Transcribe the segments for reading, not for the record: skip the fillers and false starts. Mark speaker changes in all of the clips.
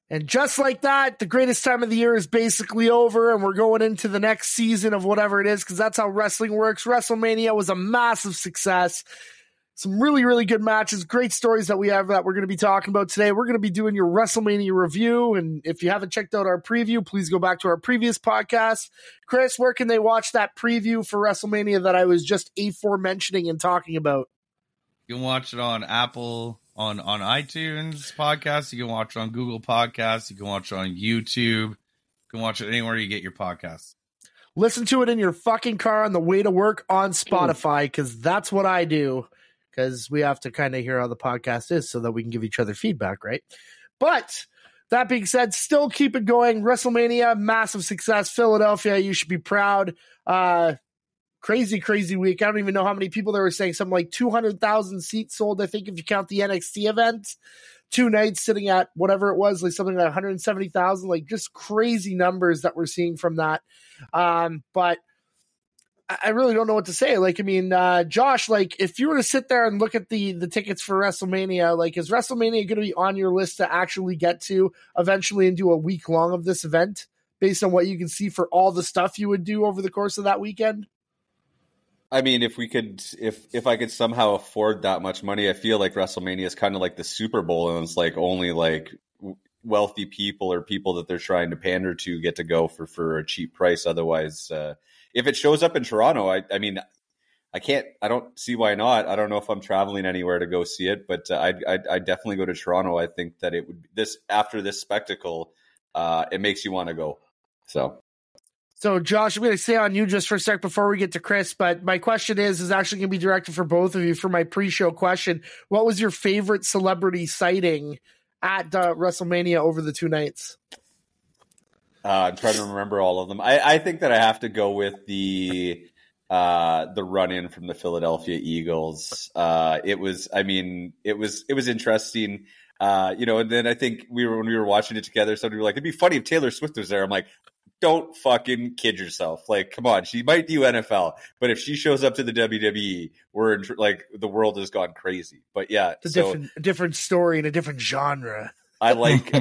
Speaker 1: And just like that, the greatest time of the year is basically over, and we're going into the next season of whatever it is, because that's how wrestling works. WrestleMania was a massive success. Some really, really good matches, great stories that we have that we're going to be talking about today. We're going to be doing your WrestleMania review, and if you haven't checked out our preview, please go back to our previous podcast. Chris, where can they watch that preview for WrestleMania that I was just aforementioning and talking about?
Speaker 2: You can watch it on Apple, on iTunes podcasts. You can watch it on Google Podcasts. You can watch it on YouTube. You can watch it anywhere you get your podcasts.
Speaker 1: Listen to it in your fucking car on the way to work on Spotify, because that's what I do, because we have to kind of hear how the podcast is so that we can give each other feedback, right? But that being said, still keep it going. WrestleMania, massive success. Philadelphia, you should be proud. Crazy, crazy week. I don't even know how many people they were saying. Something like 200,000 seats sold, I think, if you count the NXT event. 2 nights sitting at whatever it was, like something like 170,000. Like just crazy numbers that we're seeing from that. But I really don't know what to say. Like, I mean, Josh, like if you were to sit there and look at the tickets for WrestleMania, like is WrestleMania going to be on your list to actually get to eventually and do a week long of this event based on what you can see for all the stuff you would do over the course of that weekend?
Speaker 3: I mean, if I could somehow afford that much money, I feel like WrestleMania is kind of like the Super Bowl, and it's like only like wealthy people or people that they're trying to pander to get to go for a cheap price. Otherwise, if it shows up in Toronto, I mean, I don't see why not. I don't know if I'm traveling anywhere to go see it, but I'd definitely go to Toronto. I think that it would after this spectacle, it makes you want to go.
Speaker 1: So, Josh, I'm going to stay on you just for a sec before we get to Chris, but my question is actually going to be directed for both of you for my pre-show question. What was your favorite celebrity sighting at WrestleMania over the 2 nights?
Speaker 3: I'm trying to remember all of them. I think that I have to go with the run-in from the Philadelphia Eagles. It was interesting. And then I think when we were watching it together, somebody were like, it'd be funny if Taylor Swift was there. I'm like, don't fucking kid yourself. Like, come on, she might do NFL, but if she shows up to the WWE, we're in, like, the world has gone crazy. But yeah,
Speaker 1: it's a different story in a different genre.
Speaker 3: I like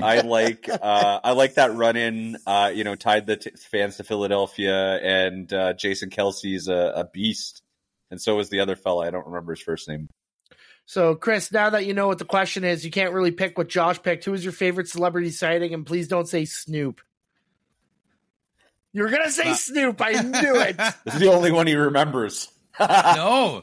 Speaker 3: that run in. Tied the fans to Philadelphia, and Jason Kelsey's a beast, and so is the other fella. I don't remember his first name.
Speaker 1: So, Chris, now that you know what the question is, you can't really pick what Josh picked. Who is your favorite celebrity sighting? And please don't say Snoop. You were going to say Snoop. I knew it.
Speaker 3: This is the only one he remembers.
Speaker 2: No,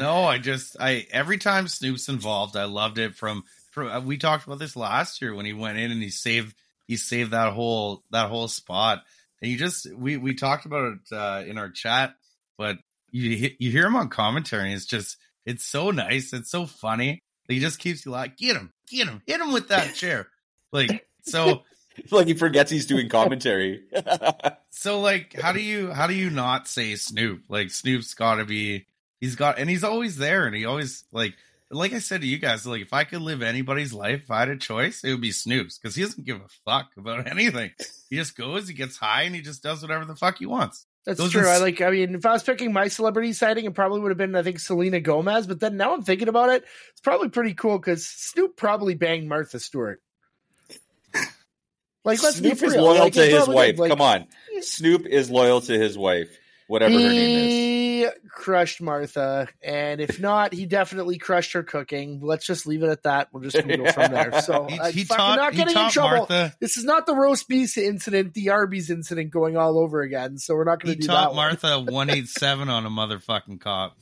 Speaker 2: every time Snoop's involved, I loved it from we talked about this last year when he went in and he saved that whole spot. And we talked about it in our chat, but you hear him on commentary and it's so nice. It's so funny. He just keeps you like, get him, hit him with that chair. Like, so
Speaker 3: like he forgets he's doing commentary.
Speaker 2: So like, how do you not say Snoop? Like Snoop's gotta be, and he's always there. And he always like I said to you guys, like if I could live anybody's life, if I had a choice, it would be Snoop's, because he doesn't give a fuck about anything. He just goes, he gets high, and he just does whatever the fuck he wants.
Speaker 1: That's true. If I was picking my celebrity sighting, it probably would have been, I think, Selena Gomez. But then now I'm thinking about it, it's probably pretty cool because Snoop probably banged Martha Stewart. Like, let's
Speaker 3: Snoop
Speaker 1: be
Speaker 3: is
Speaker 1: real.
Speaker 3: loyal to his wife.
Speaker 1: Like,
Speaker 3: come on, Snoop is loyal to his wife, whatever her name is.
Speaker 1: He crushed Martha, and if not, he definitely crushed her cooking. Let's just leave it at that. We'll just go from there. So
Speaker 2: he
Speaker 1: not getting in trouble.
Speaker 2: Martha.
Speaker 1: This is not the roast beef incident, the Arby's incident going all over again. So we're not going to do that.
Speaker 2: He taught Martha 187 on a motherfucking cop.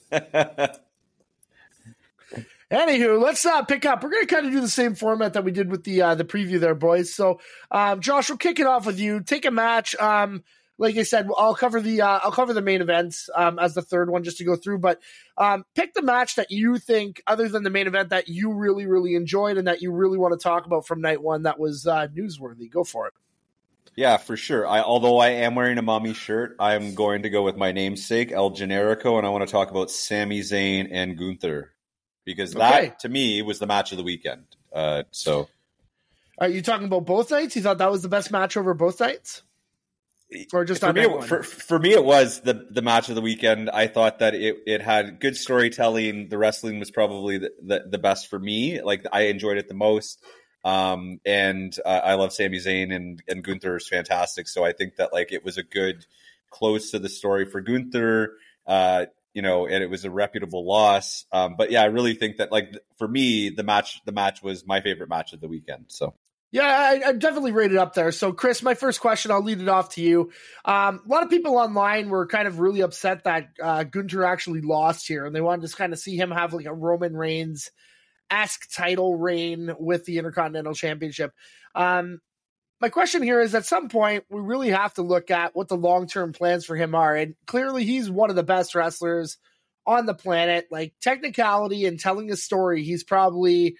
Speaker 1: Anywho, let's pick up. We're going to kind of do the same format that we did with the preview there, boys. So, Josh, we'll kick it off with you. Take a match. Like I said, I'll cover the main events as the third one just to go through. But pick the match that you think, other than the main event, that you really, really enjoyed and that you really want to talk about from night one that was newsworthy. Go for it.
Speaker 3: Yeah, for sure. Although I am wearing a mommy shirt, I'm going to go with my namesake, El Generico, and I want to talk about Sami Zayn and Gunther. Because that, to me, was the match of the weekend. Are
Speaker 1: you talking about both nights? You thought that was the best match over both nights? Or just on night one?
Speaker 3: For me, it was the match of the weekend. I thought that it had good storytelling. The wrestling was probably the best for me. Like, I enjoyed it the most. And I love Sami Zayn, and Gunther is fantastic. So I think that like it was a good close to the story for Gunther, you know, and it was a reputable loss. But yeah, I really think that like for me, the match was my favorite match of the weekend. So.
Speaker 1: Yeah, I definitely rated up there. So, Chris, my first question, I'll lead it off to you. A lot of people online were kind of really upset that Gunther actually lost here, and they wanted to kind of see him have like a Roman Reigns-esque title reign with the Intercontinental Championship. My question here is, at some point, we really have to look at what the long-term plans for him are, and clearly he's one of the best wrestlers on the planet. Like, technicality and telling a story, he's probably...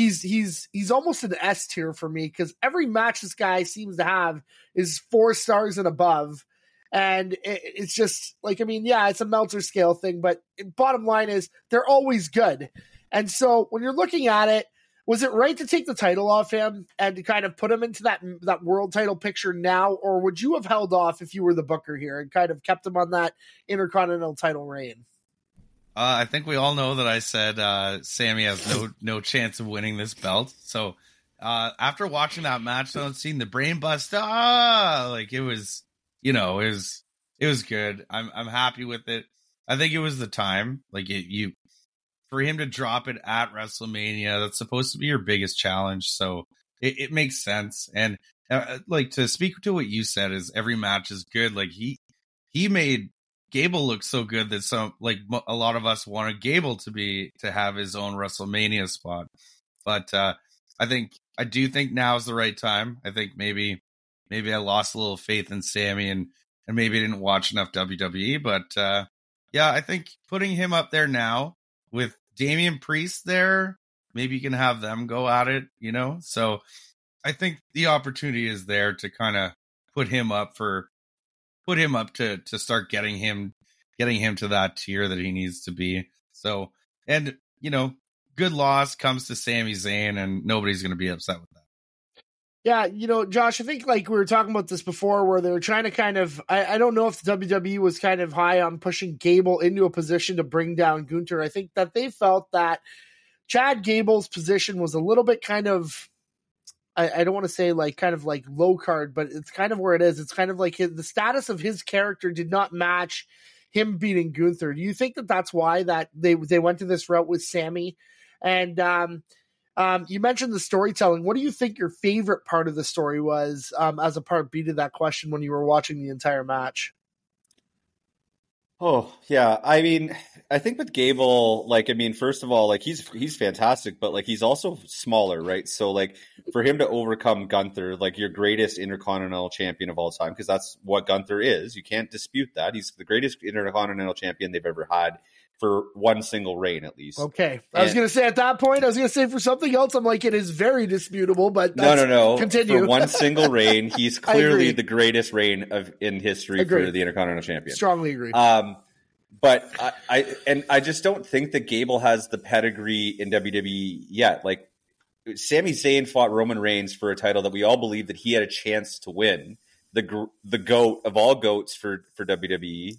Speaker 1: He's almost an S tier for me, because every match this guy seems to have is 4 stars and above. And it's just like, I mean, yeah, it's a Meltzer scale thing, but bottom line is they're always good. And so when you're looking at it, was it right to take the title off him and to kind of put him into that world title picture now? Or would you have held off if you were the booker here and kind of kept him on that Intercontinental title reign?
Speaker 2: I think we all know that I said Sami has no chance of winning this belt. So after watching that match, though, and seeing the brain bust, like it was, you know, it was good. I'm happy with it. I think it was the time, like for him to drop it at WrestleMania. That's supposed to be your biggest challenge, so it makes sense. And like, to speak to what you said, is every match is good. Like he made Gable looks so good that a lot of us wanted Gable to have his own WrestleMania spot. But I do think now is the right time. I think maybe I lost a little faith in Sami and maybe I didn't watch enough WWE. But yeah, I think putting him up there now with Damian Priest there, maybe you can have them go at it, you know? So I think the opportunity is there to kind of put him up to start getting him to that tier that he needs to be. So, and you know, good loss comes to Sami Zayn, and nobody's going to be upset with that.
Speaker 1: Yeah, you know, Josh, I think like we were talking about this before, where they were trying to kind of, I don't know if the WWE was kind of high on pushing Gable into a position to bring down Gunther. I think that they felt that Chad Gable's position was a little bit kind of, I don't want to say like kind of like low card, but it's kind of where it is. It's kind of like the status of his character did not match him beating Gunther. Do you think that that's why that they went to this route with Sami? And you mentioned the storytelling. What do you think your favorite part of the story was as a part B to that question when you were watching the entire match?
Speaker 3: Oh, yeah. I mean, I think with Gable, like, I mean, first of all, like he's fantastic, but like he's also smaller, right? So like for him to overcome Gunther, like your greatest Intercontinental champion of all time, because that's what Gunther is. You can't dispute that. He's the greatest Intercontinental champion they've ever had for one single reign, at least.
Speaker 1: Okay. I was going to say at that point, I was going to say for something else, I'm like, it is very disputable, but
Speaker 3: no.
Speaker 1: Continue.
Speaker 3: For one single reign, he's clearly the greatest reign in history for the Intercontinental champion.
Speaker 1: Strongly agree.
Speaker 3: But I just don't think that Gable has the pedigree in WWE yet. Like, Sami Zayn fought Roman Reigns for a title that we all believe that he had a chance to win, the GOAT of all GOATs for WWE.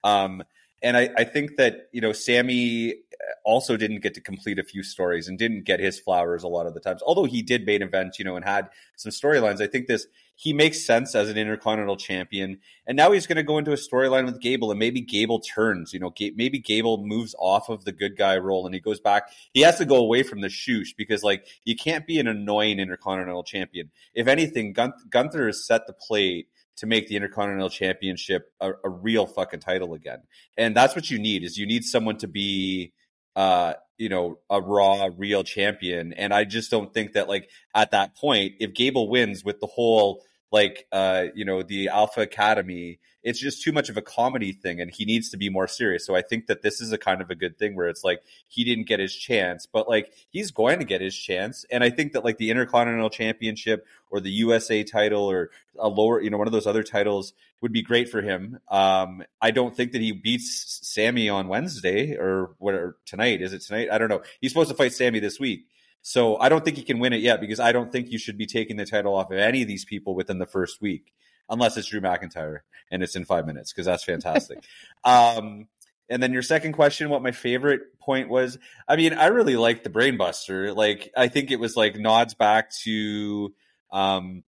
Speaker 3: And I think that, you know, Sami also didn't get to complete a few stories and didn't get his flowers a lot of the times. Although he did main event, you know, and had some storylines. I think he makes sense as an Intercontinental champion. And now he's going to go into a storyline with Gable, and maybe Gable turns, you know, maybe Gable moves off of the good guy role and he goes back. He has to go away from the shoosh, because like you can't be an annoying Intercontinental champion. If anything, Gunther has set the plate to make the Intercontinental Championship a real fucking title again. And that's what you need someone to be, you know, a raw, real champion. And I just don't think that, like, at that point, if Gable wins with the whole, like, you know, the Alpha Academy, it's just too much of a comedy thing, and he needs to be more serious. So I think that this is a kind of a good thing where it's like he didn't get his chance, but like he's going to get his chance. And I think that like the Intercontinental Championship or the USA title or a lower, you know, one of those other titles would be great for him. I don't think that he beats Sami on Wednesday or tonight. Is it tonight? I don't know. He's supposed to fight Sami this week. So I don't think he can win it yet, because I don't think you should be taking the title off of any of these people within the first week, unless it's Drew McIntyre and it's in 5 minutes, because that's fantastic. And And then your second question, what my favorite point was, I mean, I really liked the Brainbuster. Like, I think it was like nods back to El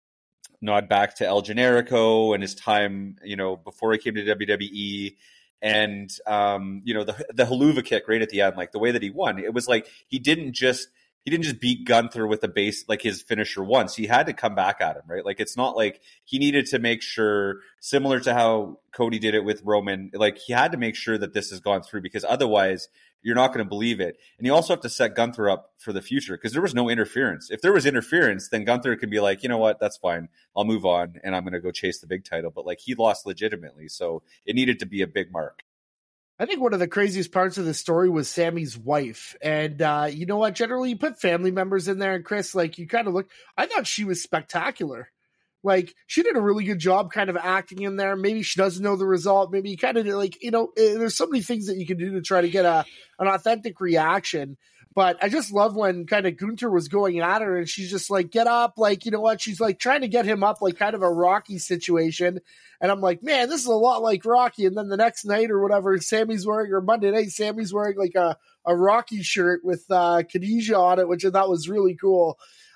Speaker 3: Generico and his time, you know, before he came to WWE. And, you know, the Helluva Kick right at the end, like the way that he won, it was like he didn't just beat Gunther with a base, like his finisher once. He had to come back at him, right? Like, it's not like he needed to make sure, similar to how Cody did it with Roman, like he had to make sure that this has gone through, because otherwise you're not going to believe it. And you also have to set Gunther up for the future, because there was no interference. If there was interference, then Gunther can be like, you know what, that's fine. I'll move on and I'm going to go chase the big title. But like, he lost legitimately. So it needed to be a big mark.
Speaker 1: I think one of the craziest parts of the story was Sammy's wife. And you know what? Generally, you put family members in there. And Chris, like, you kind of look, I thought she was spectacular. Like, she did a really good job kind of acting in there. Maybe she doesn't know the result. Maybe you kind of like, you know, there's so many things that you can do to try to get an authentic reaction. But I just love when kind of Gunther was going at her and she's just like, get up. Like, you know what? She's like trying to get him up, like kind of a Rocky situation. And I'm like, man, this is a lot like Rocky. And then the next night or whatever, Sammy's wearing, or Monday night, Sammy's wearing like a Rocky shirt with Khadijah on it, which I thought was really cool.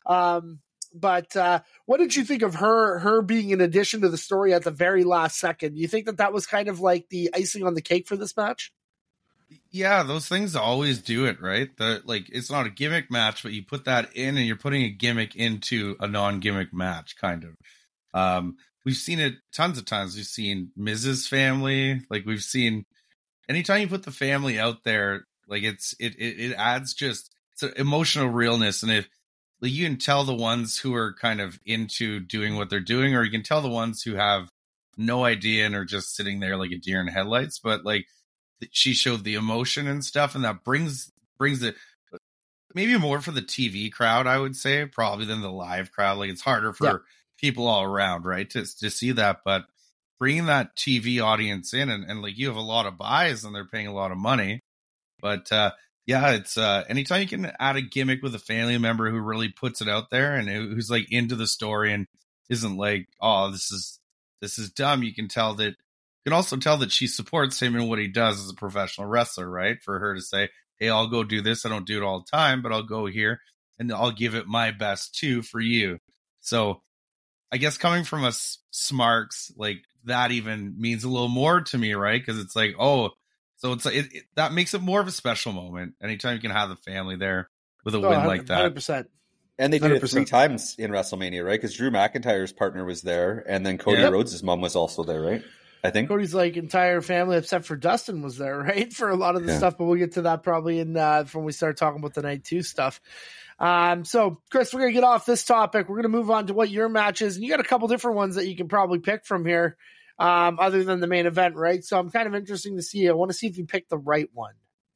Speaker 1: But what did you think of her being an addition to the story at the very last second? You think that was kind of like the icing on the cake for this match?
Speaker 2: Yeah, those things always do it, right? Like, it's not a gimmick match, but you put that in and you're putting a gimmick into a non-gimmick match, kind of. We've seen it tons of times. We've seen Miz's family. Like, we've seen, anytime you put the family out there, like, it adds just it's emotional realness. And if like, you can tell the ones who are kind of into doing what they're doing, or you can tell the ones who have no idea and are just sitting there like a deer in headlights. But like, she showed the emotion and stuff, and that brings it maybe more for the TV crowd, I would say, probably than the live crowd. Like, it's harder for people all around, right, to see that. But bringing that TV audience in, and like, you have a lot of buys and they're paying a lot of money. But yeah, it's anytime you can add a gimmick with a family member who really puts it out there and who's like into the story and isn't like, oh, this is dumb. You can tell that. You can also tell that she supports him in what he does as a professional wrestler, right? For her to say, hey, I'll go do this. I don't do it all the time, but I'll go here and I'll give it my best too for you. So I guess coming from a Smarks, like, that even means a little more to me, right? Because it's like, oh, so it's like that makes it more of a special moment. Anytime you can have the family there with a win like that.
Speaker 1: 100%.
Speaker 3: And they did it 3 times in WrestleMania, right? Because Drew McIntyre's partner was there, and then Cody Rhodes' mom was also there, right? I think
Speaker 1: Cody's like entire family except for Dustin was there, right, for a lot of the stuff. But we'll get to that probably in when we start talking about the night 2 stuff. So Chris, we're gonna get off this topic. We're gonna move on to what your match is, and you got a couple different ones that you can probably pick from here, other than the main event, right? So I'm kind of interested to see. I want to see if you picked the right one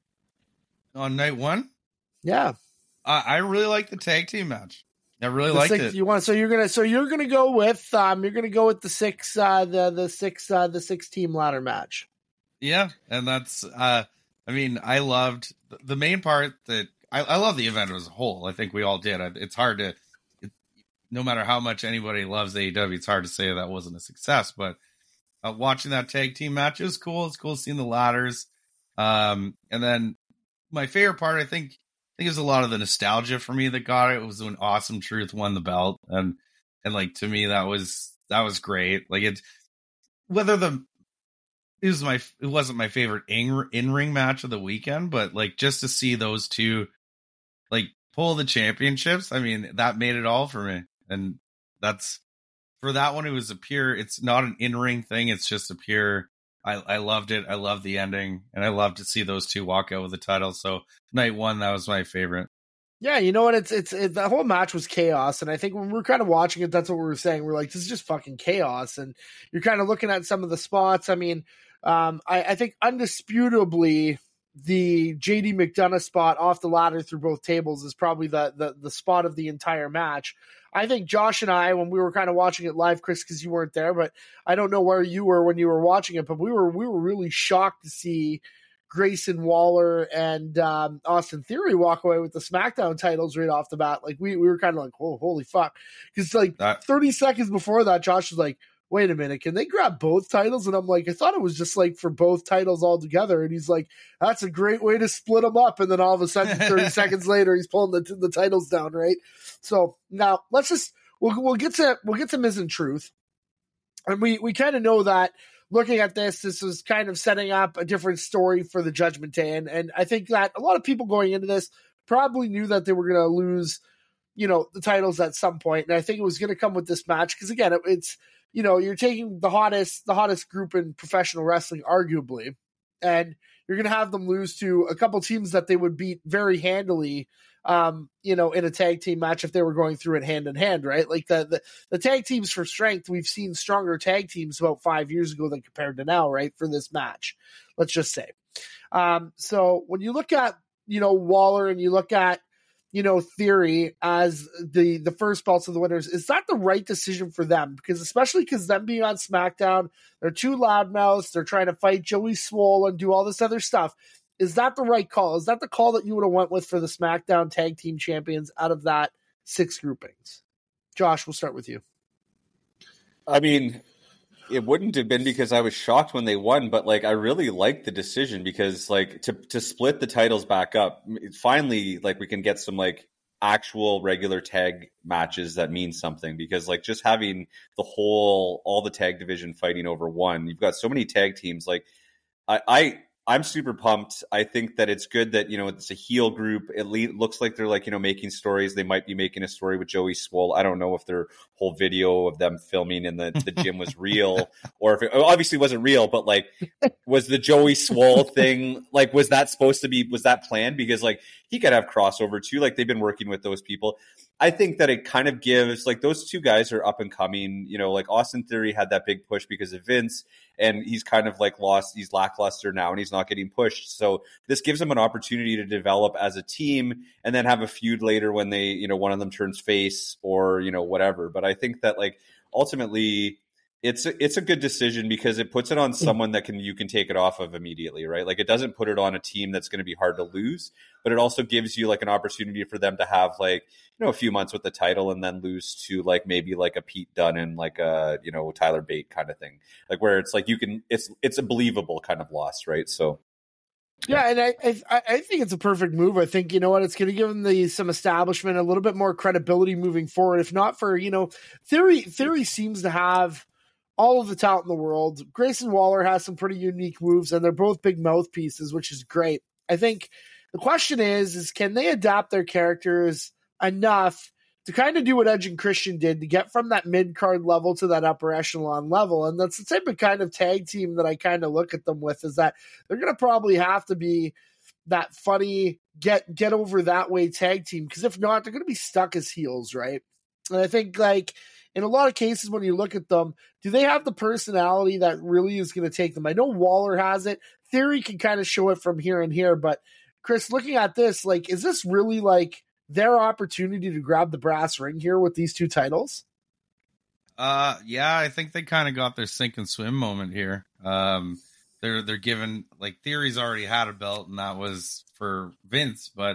Speaker 2: on night 1.
Speaker 1: Yeah,
Speaker 2: I really like the tag team match. I really liked it.
Speaker 1: So you're gonna go with the 6 team ladder match.
Speaker 2: Yeah, and that's I mean, I loved the main part that I love the event as a whole. I think we all did. It's hard to, no matter how much anybody loves AEW, it's hard to say that wasn't a success. But watching that tag team match, it was cool. It's cool seeing the ladders. And then my favorite part, I think it was a lot of the nostalgia for me that got it. It was when Awesome Truth won the belt, and like, to me that was great. Like, it wasn't my favorite in-ring match of the weekend, but like, just to see those two like pull the championships, I mean, that made it all for me. And that's for that one. It was it's not an in-ring thing. It's just a pure, I loved it. I loved the ending, and I love to see those two walk out with the title. So night 1, that was my favorite. Yeah,
Speaker 1: you know what? It's the whole match was chaos, and I think when we're kind of watching it, that's what we were saying. We're like, this is just fucking chaos, and you're kind of looking at some of the spots. I mean, I think undisputably the JD McDonough spot off the ladder through both tables is probably the spot of the entire match. I think Josh and I, when we were kind of watching it live, Chris, because you weren't there, but I don't know where you were when you were watching it, but we were really shocked to see Grayson Waller and Austin Theory walk away with the SmackDown titles right off the bat. Like, we were kind of like, oh, holy fuck. Because like 30 seconds before that, Josh was like, wait a minute, can they grab both titles? And I'm like, I thought it was just like for both titles all together. And he's like, that's a great way to split them up. And then all of a sudden, 30 seconds later, he's pulling the titles down, right? So now we'll get to Miz and Truth. And we kind of know that looking at this was kind of setting up a different story for the Judgment Day. And I think that a lot of people going into this probably knew that they were going to lose, the titles at some point. And I think it was going to come with this match. Because again, it's, you're taking the hottest group in professional wrestling, arguably, and you're going to have them lose to a couple teams that they would beat very handily, in a tag team match if they were going through it hand in hand, right? Like the tag teams for strength, we've seen stronger tag teams about 5 years ago than compared to now, right? For this match, let's just say. So when you look at, Waller and you look at, Theory as the first belts of the winners, is that the right decision for them? Especially because them being on SmackDown, they're too loudmouths, they're trying to fight Joey Swole and do all this other stuff. Is that the right call? Is that the call that you would have went with for the SmackDown Tag Team Champions out of that 6 groupings? Josh, we'll start with you.
Speaker 3: I mean, it wouldn't have been because I was shocked when they won, but I really liked the decision because to split the titles back up, finally, we can get some actual regular tag matches that mean something, because just having all the tag division fighting over one, you've got so many tag teams. I'm super pumped. I think that it's good that, it's a heel group. It looks like they're making stories. They might be making a story with Joey Swole. I don't know if their whole video of them filming in the gym was real, or if it obviously wasn't real, but was the Joey Swole thing, was that planned? Because he could have crossover too. They've been working with those people. I think that it kind of gives those two guys are up and coming, Austin Theory had that big push because of Vince, and he's kind of lost, he's lackluster now and he's not getting pushed. So this gives him an opportunity to develop as a team and then have a feud later when they, one of them turns face or, whatever. But I think that ultimately it's a good decision because it puts it on someone that you can take it off of immediately, right? It doesn't put it on a team that's going to be hard to lose, but it also gives you an opportunity for them to have a few months with the title and then lose to maybe a Pete Dunne and a Tyler Bate kind of thing, where it's it's a believable kind of loss, right? So
Speaker 1: yeah, and I think it's a perfect move. I think, it's going to give them some establishment, a little bit more credibility moving forward. If not for, Theory seems to have all of the talent in the world. Grayson Waller has some pretty unique moves, and they're both big mouthpieces, which is great. I think the question is can they adapt their characters enough to kind of do what Edge and Christian did to get from that mid-card level to that upper echelon level? And that's the type of kind of tag team that I kind of look at them with, is that they're going to probably have to be that funny, get over that way tag team. Because if not, they're going to be stuck as heels, right? And I think in a lot of cases, when you look at them, do they have the personality that really is going to take them? I know Waller has it. Theory can kind of show it from here and here. But, Chris, looking at this, is this really their opportunity to grab the brass ring here with these 2 titles?
Speaker 2: Yeah, I think they kind of got their sink and swim moment here. They're given, Theory's already had a belt, and that was for Vince. But,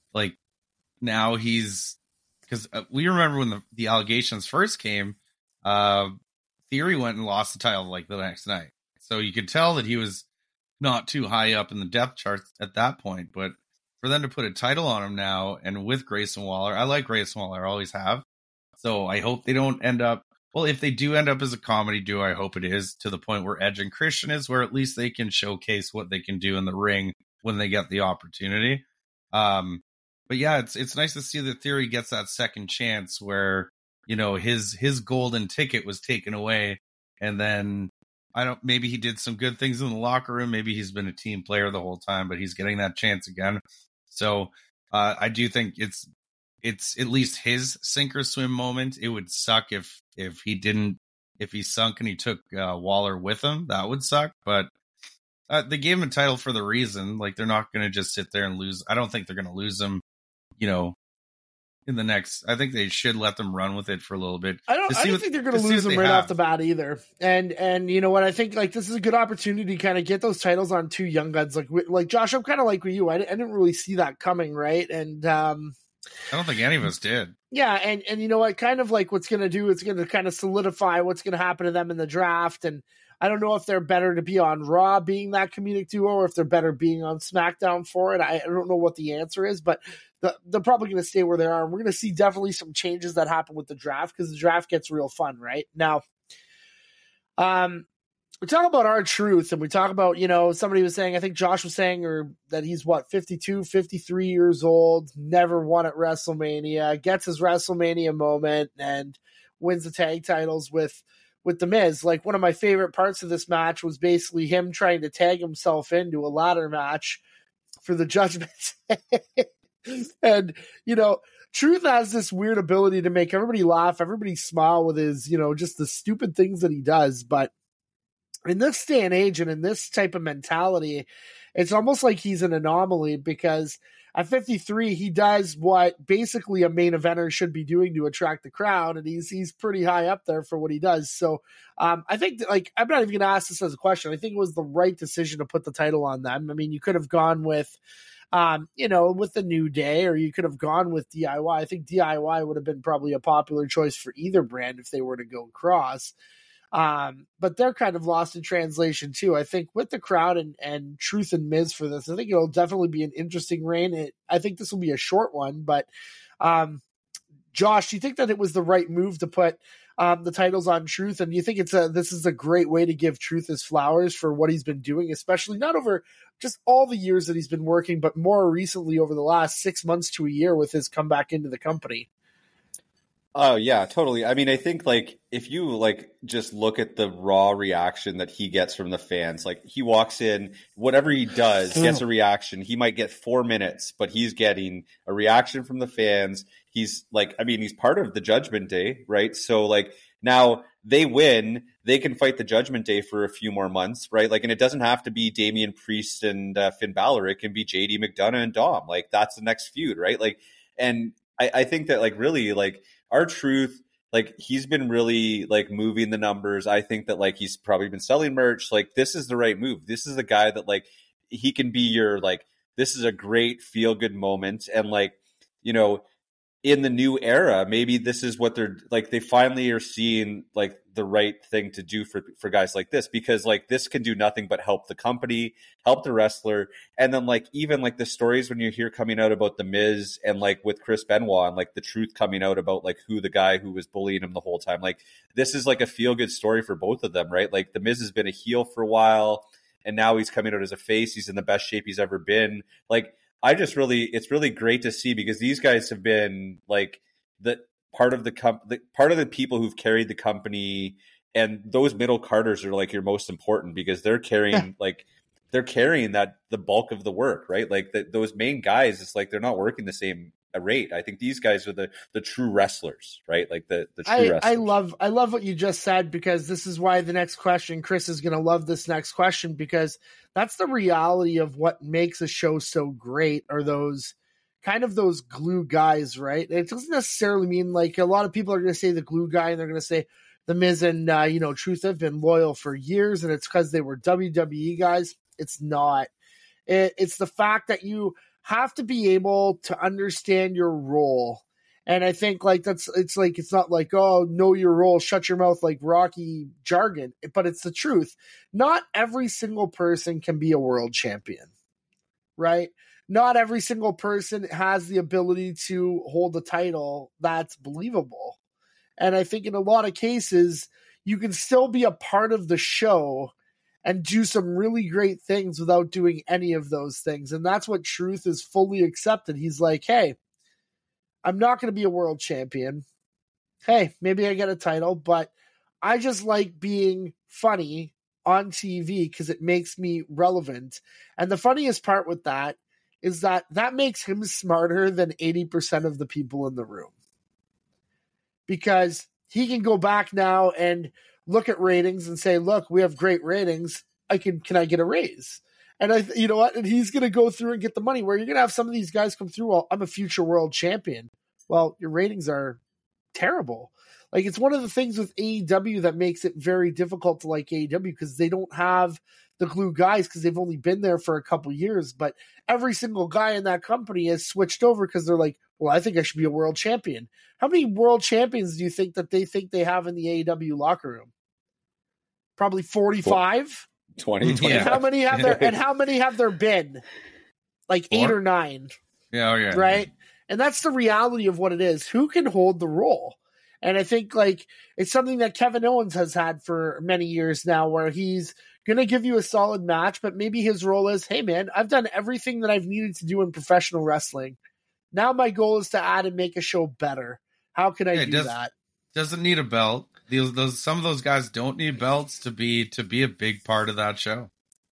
Speaker 2: now he's... Because we remember when the allegations first came, Theory went and lost the title the next night. So you could tell that he was not too high up in the depth charts at that point. But for them to put a title on him now, and with Grayson Waller, I like Grayson Waller, I always have. So I hope they don't end up, well, if they do end up as a comedy duo, I hope it is to the point where Edge and Christian is, where at least they can showcase what they can do in the ring when they get the opportunity. But yeah, it's nice to see that Theory gets that second chance where, his golden ticket was taken away. And then maybe he did some good things in the locker room. Maybe he's been a team player the whole time, but he's getting that chance again. So I do think it's at least his sink or swim moment. It would suck if he sunk and he took Waller with him. That would suck. But they gave him a title for the reason. They're not going to just sit there and lose. I don't think they're going to lose him. In the next, I think they should let them run with it for a little bit.
Speaker 1: I don't think they're going to lose them right off the bat either. And you know what? I think this is a good opportunity to kind of get those titles on 2 young guns. Like Josh, I'm kind of like with you. I didn't really see that coming, right? And
Speaker 2: I don't think any of us did.
Speaker 1: Yeah, and you know what? Kind of like what's going to do, it's going to kind of solidify what's going to happen to them in the draft. And I don't know if they're better to be on Raw being that comedic duo or if they're better being on SmackDown for it. I don't know what the answer is, but they're probably going to stay where they are. And we're going to see definitely some changes that happen with the draft because the draft gets real fun, right? Now, we talk about R-Truth and we talk about, you know, somebody was saying, I think Josh was saying that he's 52, 53 years old, never won at WrestleMania, gets his WrestleMania moment and wins the tag titles with The Miz. Like, one of my favorite parts of this match was basically him trying to tag himself into a ladder match for the Judgment. And, you know, Truth has this weird ability to make everybody laugh, everybody smile with his, you know, just the stupid things that he does. But in this day and age and in this type of mentality, it's almost like he's an anomaly because at 53, he does what basically a main eventer should be doing to attract the crowd, and he's pretty high up there for what he does. So I think that, like, I'm not even going to ask this as a question. I think it was the right decision to put the title on them. I mean, you could have gone with, you know, with the New Day, or you could have gone with DIY. I think DIY would have been probably a popular choice for either brand if they were to go cross. But they're kind of lost in translation too. I think with the crowd and Truth and Miz for this, I think it'll definitely be an interesting reign. I think this will be a short one, but Josh, do you think that it was the right move to put the titles on Truth? And do you think this is a great way to give Truth his flowers for what he's been doing, especially not over just all the years that he's been working, but more recently over the last 6 months to a year with his comeback into the company?
Speaker 3: Oh yeah, totally. I mean, I think like if you like just look at the raw reaction that he gets from the fans, like he walks in, whatever he does gets a reaction. He might get 4 minutes, but he's getting a reaction from the fans. He's like, I mean, he's part of the Judgment Day, right? So like now they win, they can fight the Judgment Day for a few more months, right? Like, and it doesn't have to be Damian Priest and Finn Balor. It can be JD McDonough and Dom. Like that's the next feud, right? Like, and I think that like really like R-Truth, like he's been really like moving the numbers. I think that like he's probably been selling merch. Like this is the right move. This is the guy that like he can be your like, this is a great feel good moment. And like, you know, in the new era, maybe this is what they're like, they finally are seeing like the right thing to do for guys like this, because like this can do nothing but help the company, help the wrestler. And then like even like the stories when you hear coming out about the Miz and like with Chris Benoit and like the truth coming out about like who the guy who was bullying him the whole time, like this is like a feel good story for both of them, right? Like the Miz has been a heel for a while and now he's coming out as a face. He's in the best shape he's ever been. Like it's really great to see, because these guys have been like the part of the people who've carried the company, and those middle Carters are like your most important, because they're carrying that the bulk of the work, right? Like those main guys, it's like they're not working the same rate. I think these guys are the true wrestlers, right? Like the true wrestlers.
Speaker 1: I love what you just said, because this is why the next question, Chris is going to love this next question, because that's the reality of what makes a show so great, are those kind of those glue guys, right? It doesn't necessarily mean like a lot of people are going to say the glue guy and they're going to say the Miz and Truth have been loyal for years and it's because they were WWE guys. It's not. It's the fact that you have to be able to understand your role. And I think like it's not like, oh, know your role, shut your mouth, like Rocky jargon, but it's the truth. Not every single person can be a world champion, right? Not every single person has the ability to hold a title that's believable. And I think in a lot of cases, you can still be a part of the show and do some really great things without doing any of those things. And that's what Truth is fully accepted. He's like, hey, I'm not going to be a world champion. Hey, maybe I get a title, but I just like being funny on TV because it makes me relevant. And the funniest part with that is that makes him smarter than 80% of the people in the room. Because he can go back now and look at ratings and say, look, we have great ratings. Can I get a raise? And you know what? And he's going to go through and get the money, where you're going to have some of these guys come through. Well, I'm a future world champion. Well, your ratings are terrible. Like, it's one of the things with AEW that makes it very difficult to like AEW, because they don't have the glue guys, because they've only been there for a couple years. But every single guy in that company has switched over because they're like, well, I think I should be a world champion. How many world champions do you think that they have in the AEW locker room? Probably 45.
Speaker 3: 20.
Speaker 2: Yeah.
Speaker 1: And how many have there? And how many have there been? Like 8 or 9.
Speaker 2: Yeah, yeah.
Speaker 1: Right. And that's the reality of what it is. Who can hold the role? And I think like it's something that Kevin Owens has had for many years now, where he's going to give you a solid match, but maybe his role is, hey man, I've done everything that I've needed to do in professional wrestling. Now my goal is to add and make a show better. How can I do that?
Speaker 2: Doesn't need a belt. Some of those guys don't need belts to be a big part of that show.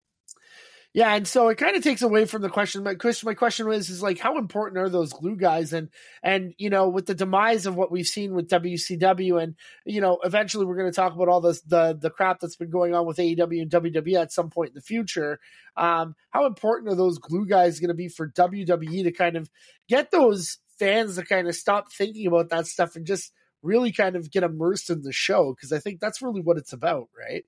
Speaker 1: Yeah, and so it kind of takes away from the question. My question is like, how important are those glue guys? And you know, with the demise of what we've seen with WCW, and you know, eventually we're going to talk about all this the crap that's been going on with AEW and WWE at some point in the future. How important are those glue guys going to be for WWE to kind of get those fans to kind of stop thinking about that stuff and just really kind of get immersed in the show? Because I think that's really what it's about, right?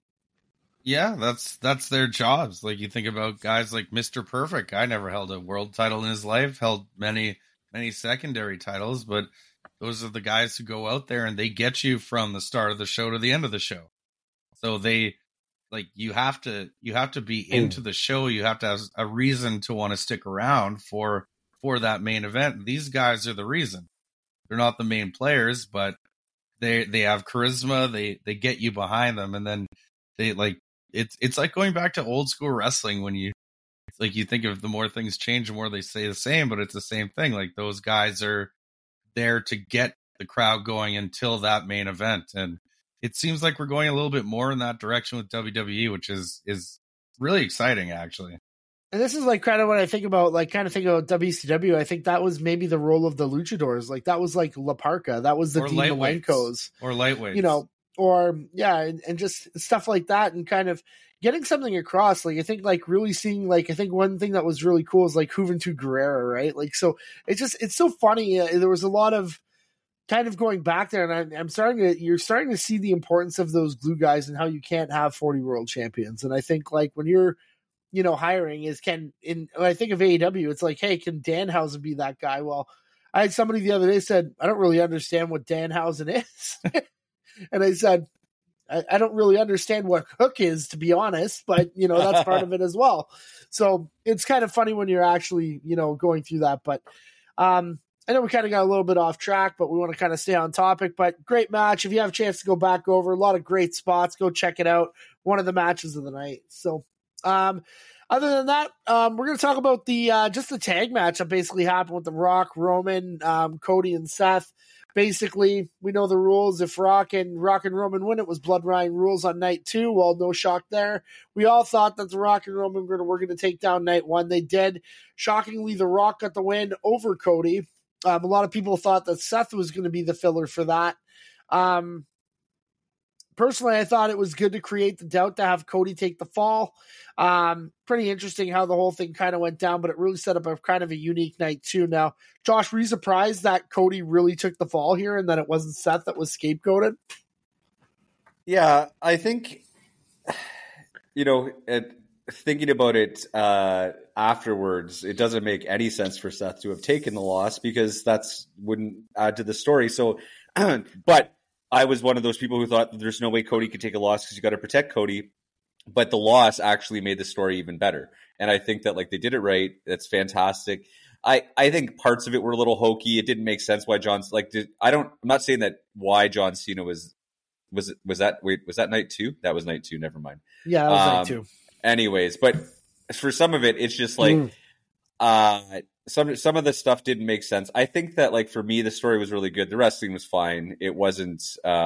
Speaker 2: Yeah, that's their jobs. Like, you think about guys like Mr. Perfect. Guy never held a world title in his life, held many secondary titles, but those are the guys who go out there and they get you from the start of the show to the end of the show. So they, like, you have to be into the show. You have to have a reason to want to stick around for that main event. These guys are the reason. They're not the main players, but they have charisma. They get you behind them, and then they like. It's like going back to old school wrestling when you think of the more things change, the more they stay the same, but it's the same thing. Like, those guys are there to get the crowd going until that main event. And it seems like we're going a little bit more in that direction with WWE, which is really exciting, actually.
Speaker 1: And this is like kind of what I think about, like kind of think about WCW. I think that was maybe the role of the luchadors. Like, that was like La Parka. That was the Dean Malenkos.
Speaker 2: Or lightweights.
Speaker 1: You know, or yeah, and just stuff like that, and kind of getting something across. Like, I think like really seeing, like, I think one thing that was really cool is like Juventud Guerrera, right? Like, so it's so funny. There was a lot of kind of going back there, and you're starting to see the importance of those glue guys and how you can't have 40 world champions. And I think like when you're, you know, hiring when I think of AEW, it's like, hey, can Danhausen be that guy? Well, I had somebody the other day said, I don't really understand what Danhausen is. And I said, I don't really understand what Hook is, to be honest, but, you know, that's part of it as well. So it's kind of funny when you're actually, you know, going through that. But I know we kind of got a little bit off track, but we want to kind of stay on topic. But great match. If you have a chance to go back over, a lot of great spots, go check it out. One of the matches of the night. So other than that, we're going to talk about the just the tag match that basically happened with The Rock, Roman, Cody, and Seth. Basically, we know the rules. If Rock and Roman win, it was Bloodline rules on night 2. Well, no shock there. We all thought that The Rock and Roman were going to take down night 1. They did. Shockingly, The Rock got the win over Cody. A lot of people thought that Seth was going to be the filler for that. Personally, I thought it was good to create the doubt to have Cody take the fall. Pretty interesting how the whole thing kind of went down, but it really set up a kind of a unique night too. Now, Josh, were you surprised that Cody really took the fall here and that it wasn't Seth that was scapegoated?
Speaker 3: Yeah, I think, you know, thinking about it afterwards, it doesn't make any sense for Seth to have taken the loss because wouldn't add to the story. So, but I was one of those people who thought that there's no way Cody could take a loss because you got to protect Cody. But the loss actually made the story even better. And I think that like they did it right. That's fantastic. I think parts of it were a little hokey. It didn't make sense why I'm not saying that why John Cena was that night 2? That was night 2. Never mind.
Speaker 1: Yeah, that was night 2.
Speaker 3: Anyways, but for some of it, it's just like, some of the stuff didn't make sense. I think that like for me, the story was really good. The wrestling was fine. It wasn't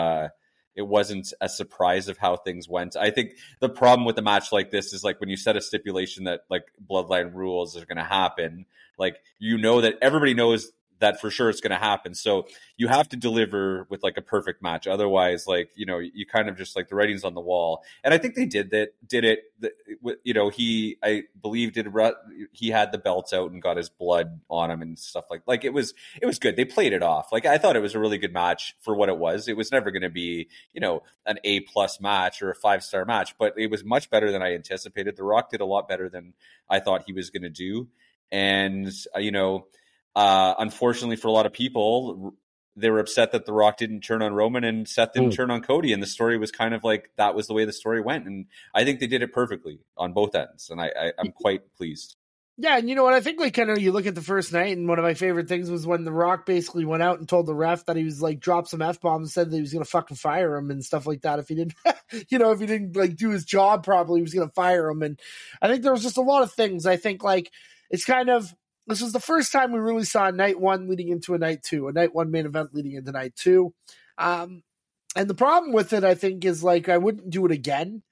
Speaker 3: a surprise of how things went. I think the problem with a match like this is like when you set a stipulation that like Bloodline rules are going to happen, like, you know, that everybody knows that for sure it's going to happen. So you have to deliver with like a perfect match. Otherwise, like, you know, you kind of just like the writing's on the wall. And I think they did it. You know, I believe he had the belts out and got his blood on him and stuff like it was good. They played it off. Like, I thought it was a really good match for what it was. It was never going to be, you know, an A+ match or a 5-star match, but it was much better than I anticipated. The Rock did a lot better than I thought he was going to do. And, you know, unfortunately for a lot of people, they were upset that The Rock didn't turn on Roman and Seth didn't turn on Cody. And the story was kind of like, that was the way the story went. And I think they did it perfectly on both ends. And I'm quite pleased.
Speaker 1: Yeah, and you know what? I think like kind of you look at the first night, and one of my favorite things was when The Rock basically went out and told the ref that he was like dropped some F-bombs and said that he was going to fucking fire him and stuff like that. If he didn't, you know, if he didn't like do his job properly, he was going to fire him. And I think there was just a lot of things. I think like it's kind of, this was the first time we really saw night one leading into a night two, a night one main event leading into night two. And the problem with it, I think, is like I wouldn't do it again.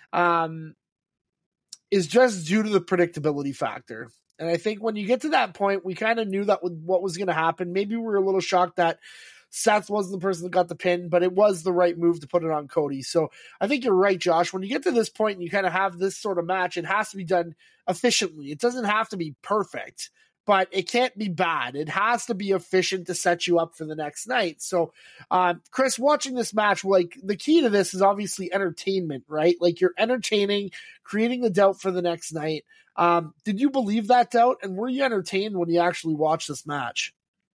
Speaker 1: Is just due to the predictability factor. And I think when you get to that point, we kind of knew that what was going to happen. Maybe we were a little shocked that Seth wasn't the person that got the pin, but it was the right move to put it on Cody. So I think you're right, Josh. When you get to this point and you kind of have this sort of match, it has to be done efficiently. It doesn't have to be perfect, but it can't be bad. It has to be efficient to set you up for the next night. So, Chris, watching this match, like the key to this is obviously entertainment, right? Like you're entertaining, creating the doubt for the next night. Did you believe that doubt? And were you entertained when you actually watched this match?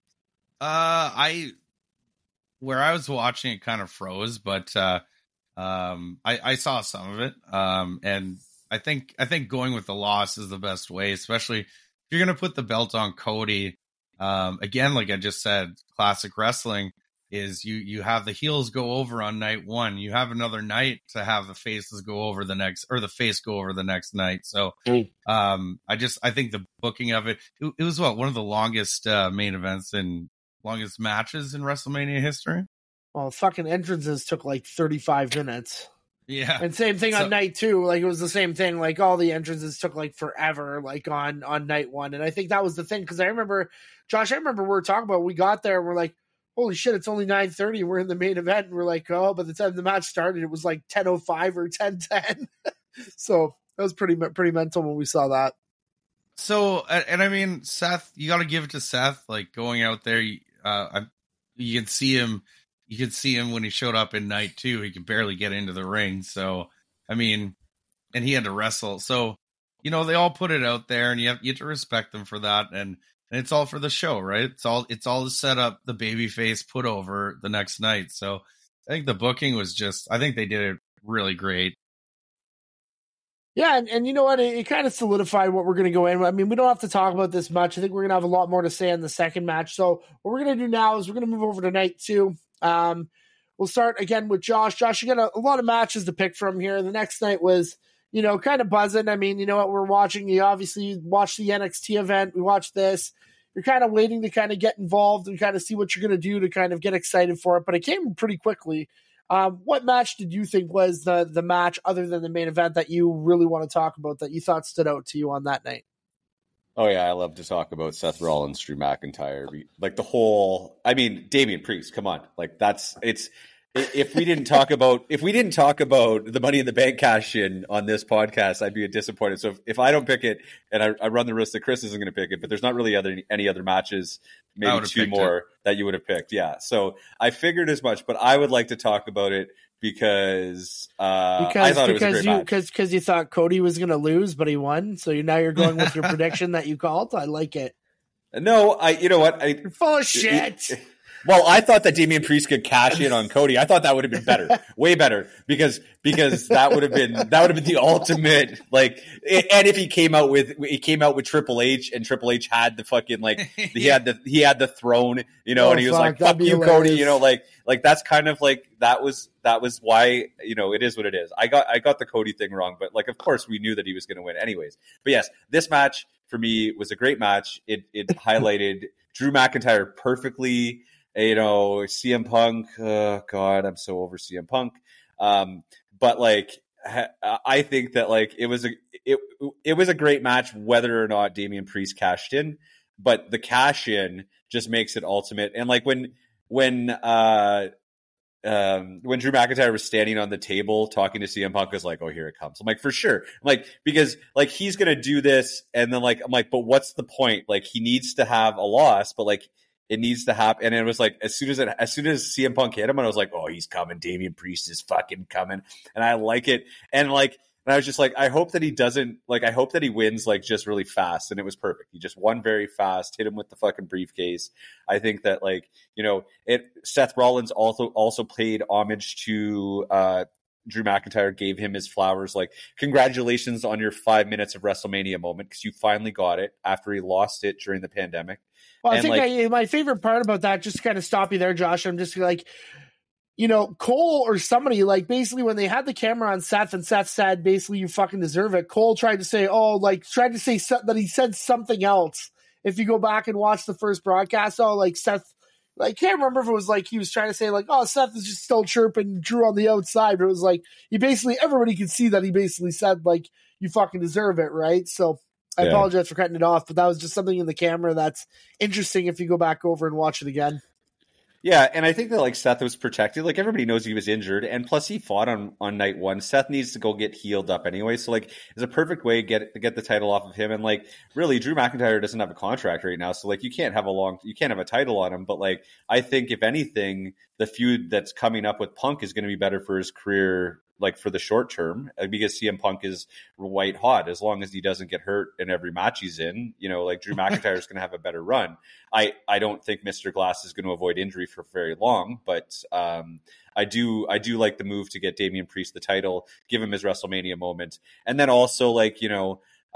Speaker 2: Where I was watching it kind of froze, but I saw some of it. And I think going with the loss is the best way, especially if you're going to put the belt on Cody. Again, like I just said, classic wrestling is you have the heels go over on night one. You have another night to have the faces go over the next, or the face go over the next night. So I think the booking of it was one of the longest main events and longest matches in WrestleMania history.
Speaker 1: Well, fucking entrances took like 35 minutes.
Speaker 2: Yeah.
Speaker 1: And same thing on night two. Like it was the same thing. Like all the entrances took like forever, like on night one. And I think that was the thing. Cause I remember, Josh, we were talking about, we got there and we're like, holy shit, it's only 9:30. We're in the main event. And we're like, oh, by the time the match started, it was like 10:05 or 10:10. So that was pretty mental when we saw that.
Speaker 2: So, and I mean, Seth, you got to give it to Seth, like going out there. You can see him. You could see him when he showed up in night two. He could barely get into the ring. So, I mean, and he had to wrestle. So, you know, they all put it out there, and you have to respect them for that. And it's all for the show, right? It's all to set up the babyface put over the next night. So, I think the booking was I think they did it really great.
Speaker 1: Yeah, and you know what? It kind of solidified what we're going to go in. I mean, we don't have to talk about this much. I think we're going to have a lot more to say in the second match. So what we're going to do now is we're going to move over to night two. We'll start again with Josh. Josh, you got a lot of matches to pick from here. The next night was, you know, kind of buzzing. I mean, you know what we're watching? You obviously watched the NXT event. We watched this. You're kind of waiting to kind of get involved and kind of see what you're going to do to kind of get excited for it. But it came pretty quickly. What match did you think was the match other than the main event that you really want to talk about that you thought stood out to you on that night?
Speaker 3: Oh yeah, I love to talk about Seth Rollins, Drew McIntyre, like the whole. I mean, Damian Priest. Come on, like if we didn't talk about the Money in the Bank cash in on this podcast, I'd be disappointed. So if I don't pick it, and I run the risk that Chris isn't going to pick it, but there's not really any other matches, maybe two more that you would have picked. Yeah, so I figured as much, but I would like to talk about it because I thought it was a great match.
Speaker 1: Because you thought Cody was going to lose, but he won. So now you're going with your prediction that you called. I like it.
Speaker 3: No, you know what?
Speaker 1: You're full of shit.
Speaker 3: Well, I thought that Damian Priest could cash in on Cody. I thought that would have been better, way better, because that would have been the ultimate, like. And if he came out with Triple H, and Triple H had the fucking he had the throne, you know, and he was like, "Fuck you, hilarious. Cody," you know, like that's kind of like that was why, you know, it is what it is. I got the Cody thing wrong, but like of course we knew that he was going to win anyways. But yes, this match for me was a great match. It highlighted Drew McIntyre perfectly. You know, CM Punk, God, I'm so over CM Punk. But like, I think that like it was a great match, whether or not Damian Priest cashed in. but the cash in just makes it ultimate. And like when Drew McIntyre was standing on the table talking to CM Punk, I was like, oh, here it comes. I'm like, for sure. I'm like, because like he's gonna do this, and then like I'm like, but what's the point? Like he needs to have a loss, but like it needs to happen. And it was like as soon as CM Punk hit him, and I was like, oh, he's coming. Damian Priest is fucking coming, and I like it. And I was just like, I hope that he doesn't, like, I hope that he wins, like, just really fast. And it was perfect. He just won very fast, hit him with the fucking briefcase. I think that, like, you know, Seth Rollins also paid homage to Drew McIntyre, gave him his flowers. Like, congratulations on your 5 minutes of WrestleMania moment, because you finally got it after he lost it during the pandemic.
Speaker 1: Well, I think my favorite part about that, just to kind of stop you there, Josh, I'm just like, you know, Cole or somebody, like, basically when they had the camera on Seth and Seth said, basically, you fucking deserve it, Cole tried to say that he said something else. If you go back and watch the first broadcast, like Seth, like, I can't remember if it was like he was trying to say, like, oh, Seth is just still chirping Drew on the outside, but it was like, everybody could see that he basically said, like, you fucking deserve it, right? So I apologize for cutting it off, but that was just something in the camera that's interesting if you go back over and watch it again.
Speaker 3: Yeah, and I think that like Seth was protected. Like everybody knows he was injured, and plus he fought on night one. Seth needs to go get healed up anyway, so like it's a perfect way to get the title off of him. And like really, Drew McIntyre doesn't have a contract right now, so like you can't have a title on him. But like I think if anything, the feud that's coming up with Punk is going to be better for his career, like for the short term, because CM Punk is white hot. As long as he doesn't get hurt in every match he's in, you know, like Drew McIntyre is going to have a better run. I don't think Mr. Glass is going to avoid injury for very long, but I do like the move to get Damian Priest the title, give him his WrestleMania moment, and then also like, you know,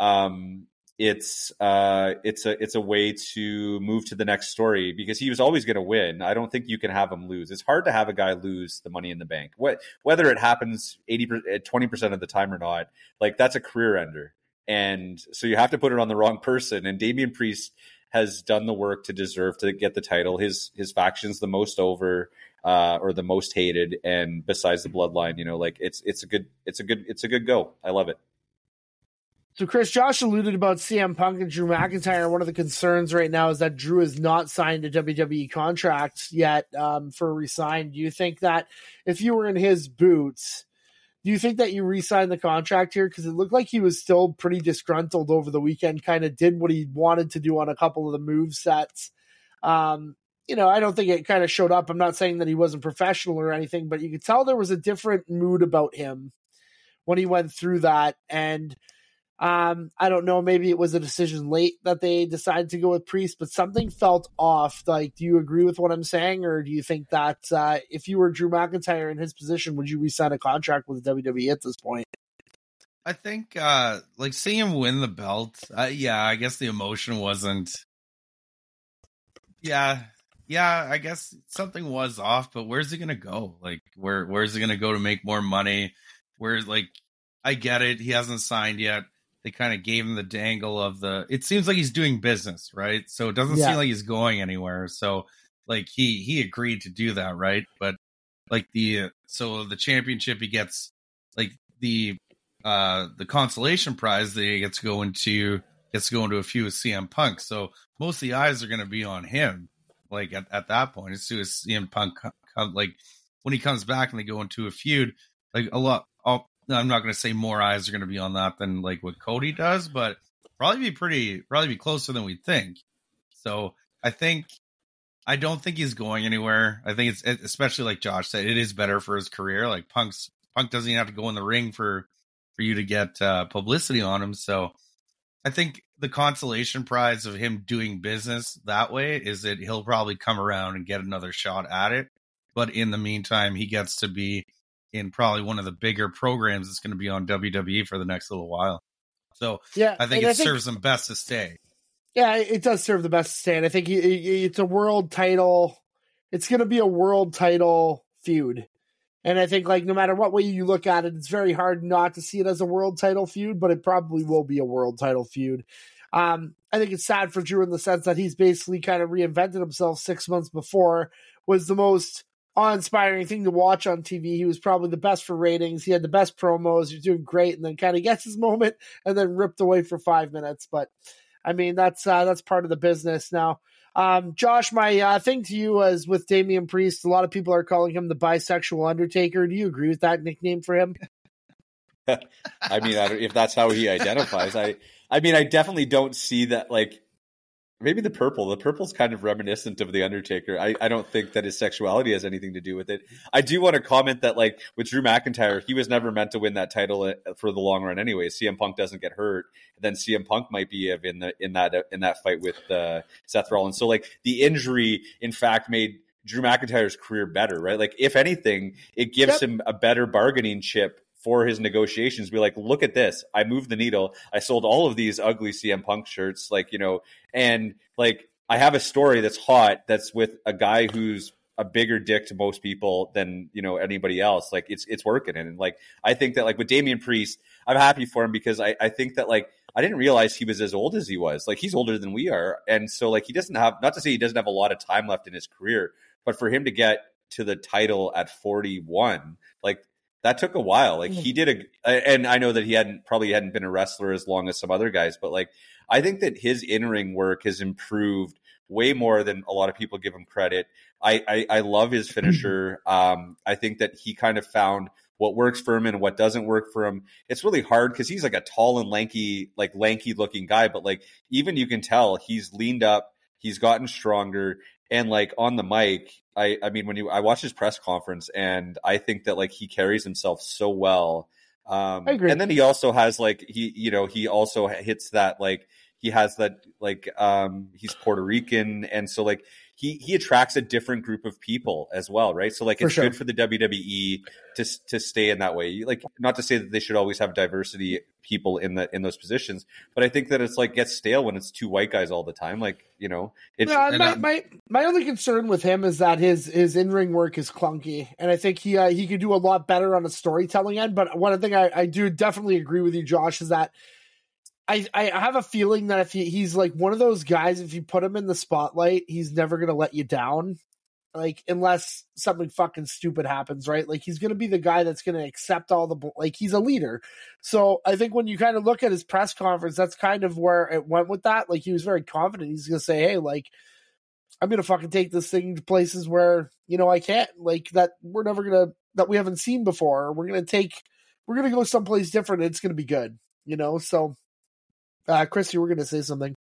Speaker 3: it's a way to move to the next story, because he was always going to win. I don't think you can have him lose. It's hard to have a guy lose the Money in the Bank. Whether it happens 20% of the time or not, like that's a career ender. And so you have to put it on the wrong person. And Damian Priest has done the work to deserve to get the title. His faction's the most over, or the most hated. And besides the bloodline, you know, like it's a good go. I love it.
Speaker 1: So, Chris, Josh alluded about CM Punk and Drew McIntyre. One of the concerns right now is that Drew has not signed a WWE contract yet for a resign. Do you think that if you were in his boots, do you think that you re-sign the contract here? Because it looked like he was still pretty disgruntled over the weekend, kind of did what he wanted to do on a couple of the move sets. You know, I don't think it kind of showed up. I'm not saying that he wasn't professional or anything, but you could tell there was a different mood about him when he went through that. And I don't know, maybe it was a decision late that they decided to go with Priest, but something felt off. Like, do you agree with what I'm saying, or do you think that if you were Drew McIntyre in his position, would you re-sign a contract with WWE at this point?
Speaker 2: I think like seeing him win the belt, I guess the emotion wasn't. Yeah, I guess something was off, but where's he gonna go? Like, where's he gonna go to make more money? Where's, like, I get it, he hasn't signed yet. They kind of gave him the dangle of it seems like he's doing business, right? So it doesn't seem like he's going anywhere. So like he agreed to do that, right? But like the championship, he gets like the consolation prize that he gets to go into a few with CM Punk. So most of the eyes are going to be on him. Like at that point, as soon as CM Punk like when he comes back and they go into a feud, like a lot. I'm not going to say more eyes are going to be on that than like what Cody does, but probably be closer than we think. So I don't think he's going anywhere. I think it's, especially like Josh said, it is better for his career. Like Punk doesn't even have to go in the ring for you to get publicity on him. So I think the consolation prize of him doing business that way is that he'll probably come around and get another shot at it. But in the meantime, he gets to be in probably one of the bigger programs that's going to be on WWE for the next little while. So yeah, I think it serves him best to stay.
Speaker 1: Yeah, it does serve the best to stay. And I think it's a world title. It's going to be a world title feud. And I think, like, no matter what way you look at it, it's very hard not to see it as a world title feud, but it probably will be a world title feud. I think it's sad for Drew in the sense that he's basically kind of reinvented himself 6 months before, was the most awe-inspiring thing to watch on TV. He was probably the best for ratings. He had the best promos. He was doing great, and then kind of gets his moment and then ripped away for 5 minutes. But I mean, that's part of the business now. Josh, my thing to you was with Damian Priest. A lot of people are calling him the bisexual Undertaker. Do you agree with that nickname for him?
Speaker 3: I mean, if that's how he identifies, I mean, I definitely don't see that. Like, maybe the purple's kind of reminiscent of the Undertaker. I don't think that his sexuality has anything to do with it. I do want to comment that, like, with Drew McIntyre, he was never meant to win that title for the long run anyway. CM Punk doesn't get hurt, then CM Punk might be in that fight with Seth Rollins. So, like, the injury, in fact, made Drew McIntyre's career better, right? Like, if anything, it gives him a better bargaining chip for his negotiations. Be like, look at this. I moved the needle. I sold all of these ugly CM Punk shirts. Like, you know, and like, I have a story that's hot. That's with a guy who's a bigger dick to most people than, you know, anybody else. Like, it's working. And like, I think that, like, with Damian Priest, I'm happy for him because I think that, like, I didn't realize he was as old as he was. Like, he's older than we are. And so, like, he doesn't have, not to say he doesn't have a lot of time left in his career, but for him to get to the title at 41, like, that took a while. Like, he did and I know that he probably hadn't been a wrestler as long as some other guys, but like, I think that his in-ring work has improved way more than a lot of people give him credit. I love his finisher. I think that he kind of found what works for him and what doesn't work for him. It's really hard because he's like a tall and lanky looking guy, but like, even you can tell he's leaned up, he's gotten stronger. And like, on the mic, I mean, I watched his press conference, and I think that, like, he carries himself so well. I agree. And then he also has, like, he also hits that, like, he has that, like, he's Puerto Rican, and so, like, he attracts a different group of people as well, right? So, like, it's good for the WWE to stay in that way. Like, not to say that they should always have diversity people in those positions, but I think that it's like gets stale when it's two white guys all the time. Like, you know, it's
Speaker 1: my only concern with him is that his in-ring work is clunky, and I think he could do a lot better on the storytelling end. But one thing I do definitely agree with you, Josh, is that I have a feeling that if he's like one of those guys, if you put him in the spotlight, he's never going to let you down. Like, unless something fucking stupid happens, right? Like, he's going to be the guy that's going to accept all the, like, he's a leader. So I think when you kind of look at his press conference, that's kind of where it went with that. Like, he was very confident. He's going to say, hey, like, I'm going to fucking take this thing to places where, you know, I can't, like, that we're never going to, that we haven't seen before. We're going to go someplace different. And it's going to be good, you know? So, Chris, you were going to say something.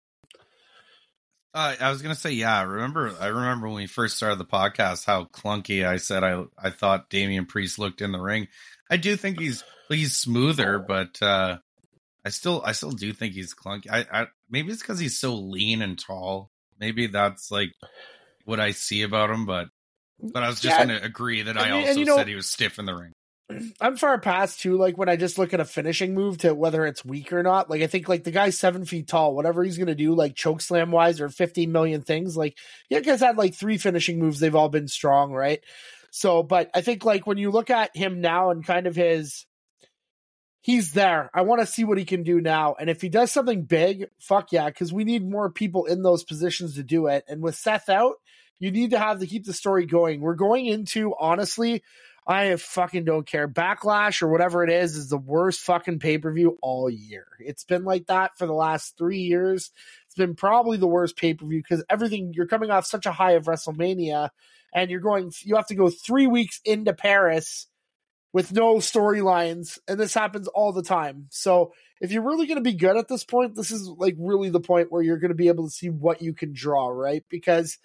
Speaker 2: I was gonna say, yeah. I remember when we first started the podcast how clunky I said I thought Damian Priest looked in the ring. I do think he's smoother, but I still do think he's clunky. I maybe it's because he's so lean and tall. Maybe that's like what I see about him. But I was just gonna agree that I also said he was stiff in the ring.
Speaker 1: I'm far past too, like, when I just look at a finishing move to whether it's weak or not. Like, I think, like, the guy's 7 feet tall, whatever he's going to do, like, choke slam wise or 15 million things. Like, yeah, guys had like 3 finishing moves. They've all been strong, right? So, but I think, like, when you look at him now and kind of he's there. I want to see what he can do now. And if he does something big, fuck yeah, because we need more people in those positions to do it. And with Seth out, you need to keep the story going. We're going into, honestly, I fucking don't care. Backlash or whatever it is the worst fucking pay-per-view all year. It's been like that for the last 3 years. It's been probably the worst pay-per-view because you're coming off such a high of WrestleMania, and you have to go 3 weeks into Paris with no storylines, and this happens all the time. So if you're really going to be good at this point, this is like really the point where you're going to be able to see what you can draw, right? Because,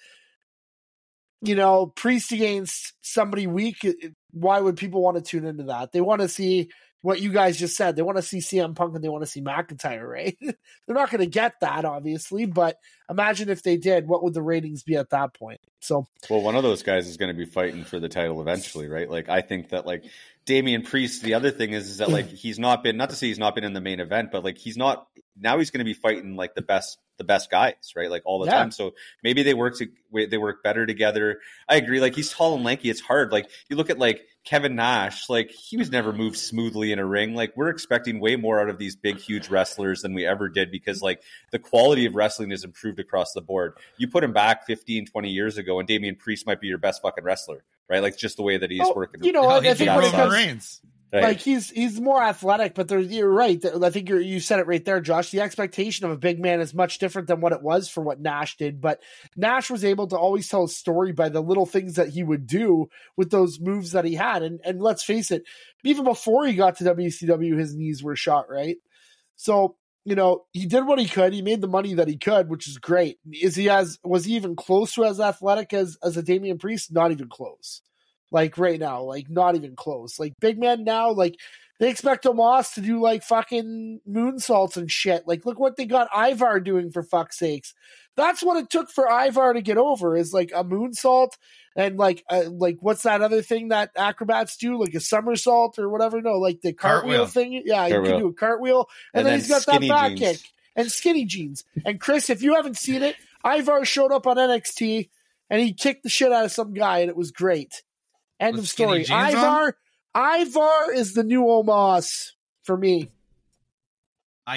Speaker 1: you know, Priest against somebody weak, why would people want to tune into that? They want to see what you guys just said. They want to see CM Punk and they want to see McIntyre, right? They're not going to get that, obviously, but imagine if they did, what would the ratings be at that point? So,
Speaker 3: well, one of those guys is going to be fighting for the title eventually, right? Like, I think that, like, Damian Priest, the other thing is that, like, he's not been, not to say he's not been in the main event, but like, he's not, now he's going to be fighting like the best guys, right? Like, all the time. So maybe they work better together. I agree. Like, he's tall and lanky. It's hard. Like, you look at like Kevin Nash, like, he was never moved smoothly in a ring. Like, we're expecting way more out of these big, huge wrestlers than we ever did because, like, the quality of wrestling has improved across the board. You put him back 15, 20 years ago and Damian Priest might be your best fucking wrestler, right? Like, just the way that he's working.
Speaker 1: You know, I think
Speaker 3: Right.
Speaker 1: Like he's more athletic, but you're right. I think you said it right there, Josh. The expectation of a big man is much different than what it was for what Nash did. But Nash was able to always tell a story by the little things that he would do with those moves that he had. And let's face it, even before he got to WCW, his knees were shot, right? So, he did what he could. He made the money that he could, which is great. Was he even close to as athletic as a Damian Priest? Not even close. Like right now, like not even close. Like big men now, like they expect Omos to do like fucking moonsaults and shit. Like look what they got Ivar doing, for fuck's sakes. That's what it took for Ivar to get over, is like a moonsault and like what's that other thing that acrobats do, like a somersault or whatever? No, like the cartwheel thing. Yeah, you can do a cartwheel, and then he's got that back kick and skinny jeans. And Chris, if you haven't seen it, Ivar showed up on NXT and he kicked the shit out of some guy, and it was great. End of story. Ivar is the new Omos for me.
Speaker 2: I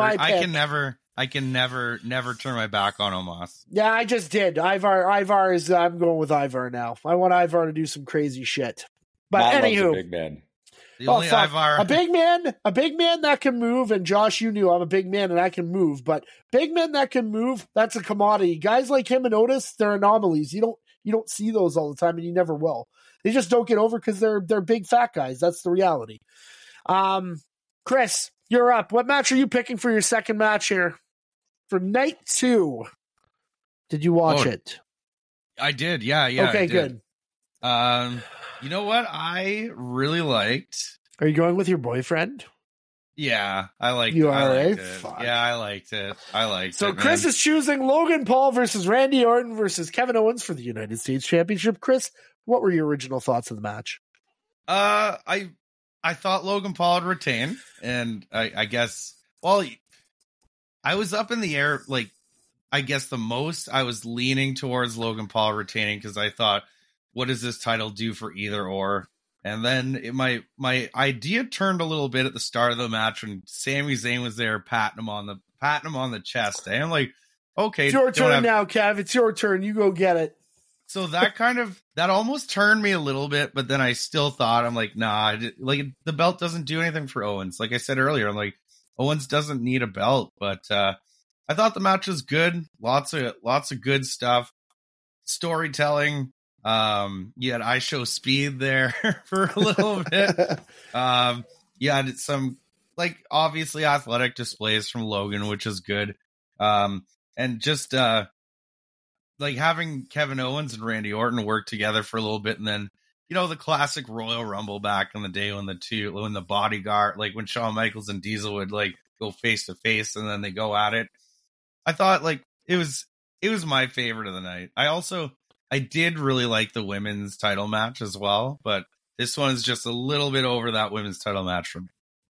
Speaker 2: can never turn my back on Omos.
Speaker 1: Yeah, I just did. Ivar is. I'm going with Ivar now. I want Ivar to do some crazy shit. But
Speaker 3: Matt
Speaker 1: anywho,
Speaker 3: loves a big man.
Speaker 2: Ivar,
Speaker 1: a big man that can move. And Josh, you knew I'm a big man and I can move. But big men that can move, that's a commodity. Guys like him and Otis, they're anomalies. You don't see those all the time, and you never will. They just don't get over because they're big fat guys. That's the reality. Chris, you're up. What match are you picking for your second match here for night 2? Did you watch it?
Speaker 2: I did. Yeah.
Speaker 1: Okay, good.
Speaker 2: You know what? I really liked.
Speaker 1: Are you going with your boyfriend?
Speaker 2: Yeah, I liked
Speaker 1: you
Speaker 2: it.
Speaker 1: are,
Speaker 2: I liked
Speaker 1: eh?
Speaker 2: it.
Speaker 1: Fuck.
Speaker 2: Yeah, I liked it.
Speaker 1: So Chris is choosing Logan Paul versus Randy Orton versus Kevin Owens for the United States Championship. Chris, what were your original thoughts of the match?
Speaker 2: I thought Logan Paul would retain, and I guess, well, I was up in the air. Like, I guess the most I was leaning towards Logan Paul retaining, because I thought, what does this title do for either or? And then my idea turned a little bit at the start of the match when Sami Zayn was there patting him on the chest. And I'm like, okay,
Speaker 1: it's your turn now, Kev. It's your turn. You go get it.
Speaker 2: So that that almost turned me a little bit, but then I still thought, I'm like, nah, like the belt doesn't do anything for Owens. Like I said earlier, I'm like, Owens doesn't need a belt. But I thought the match was good. Lots of good stuff. Storytelling. You had I Show Speed there for a little bit. You had some, like, obviously athletic displays from Logan, which is good. And just like having Kevin Owens and Randy Orton work together for a little bit, and then the classic Royal Rumble back in the day when the Bodyguard, like when Shawn Michaels and Diesel would like go face to face and then they go at it. I thought like it was my favorite of the night. I did really like the women's title match as well, but this one's just a little bit over that women's title match for me.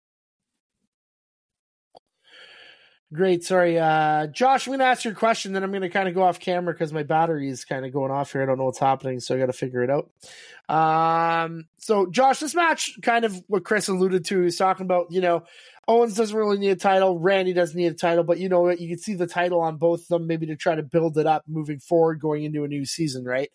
Speaker 1: Great. Sorry. Josh, I'm going to ask you a question, then I'm going to kind of go off camera because my battery is kind of going off here. I don't know what's happening, so I got to figure it out. So, Josh, this match, kind of what Chris alluded to, he's talking about, Owens doesn't really need a title. Randy doesn't need a title, but you can see the title on both of them, maybe to try to build it up moving forward, going into a new season, right?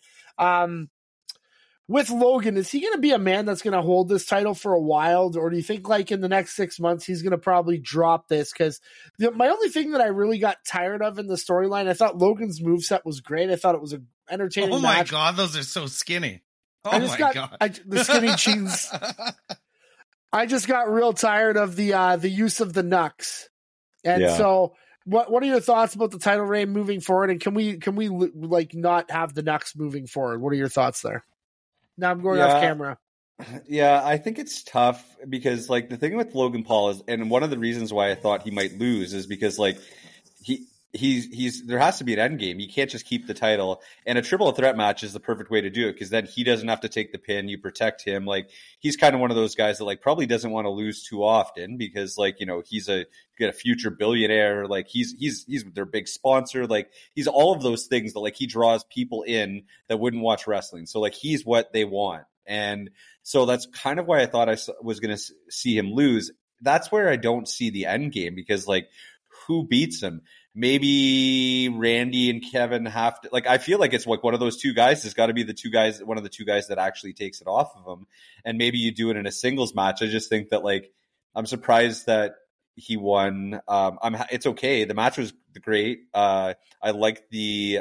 Speaker 1: With Logan, is he going to be a man that's going to hold this title for a while, or do you think like in the next 6 months he's going to probably drop this? Because my only thing that I really got tired of in the storyline, I thought Logan's moveset was great. I thought it was an entertaining match.
Speaker 2: Oh my God, those are so skinny. Oh my God.
Speaker 1: The skinny jeans. I just got real tired of the use of the Nux. And so what are your thoughts about the title reign moving forward? And can we like not have the Nux moving forward? What are your thoughts there? Now I'm going off camera.
Speaker 3: Yeah, I think it's tough because like the thing with Logan Paul is, and one of the reasons why I thought he might lose is because like he's there has to be an end game. You can't just keep the title, and a triple threat match is the perfect way to do it because then he doesn't have to take the pin. You protect him. Like he's kind of one of those guys that like probably doesn't want to lose too often because like he's a future billionaire. Like he's their big sponsor. Like he's all of those things that like he draws people in that wouldn't watch wrestling. So like he's what they want, and so that's kind of why I thought I was going to see him lose. That's where I don't see the end game because like who beats him? Maybe Randy and Kevin have to, like, I feel like it's like one of those two guys has got to be one of the two guys that actually takes it off of him. And maybe you do it in a singles match. I just think that, like, I'm surprised that he won. It's okay. The match was great. I liked the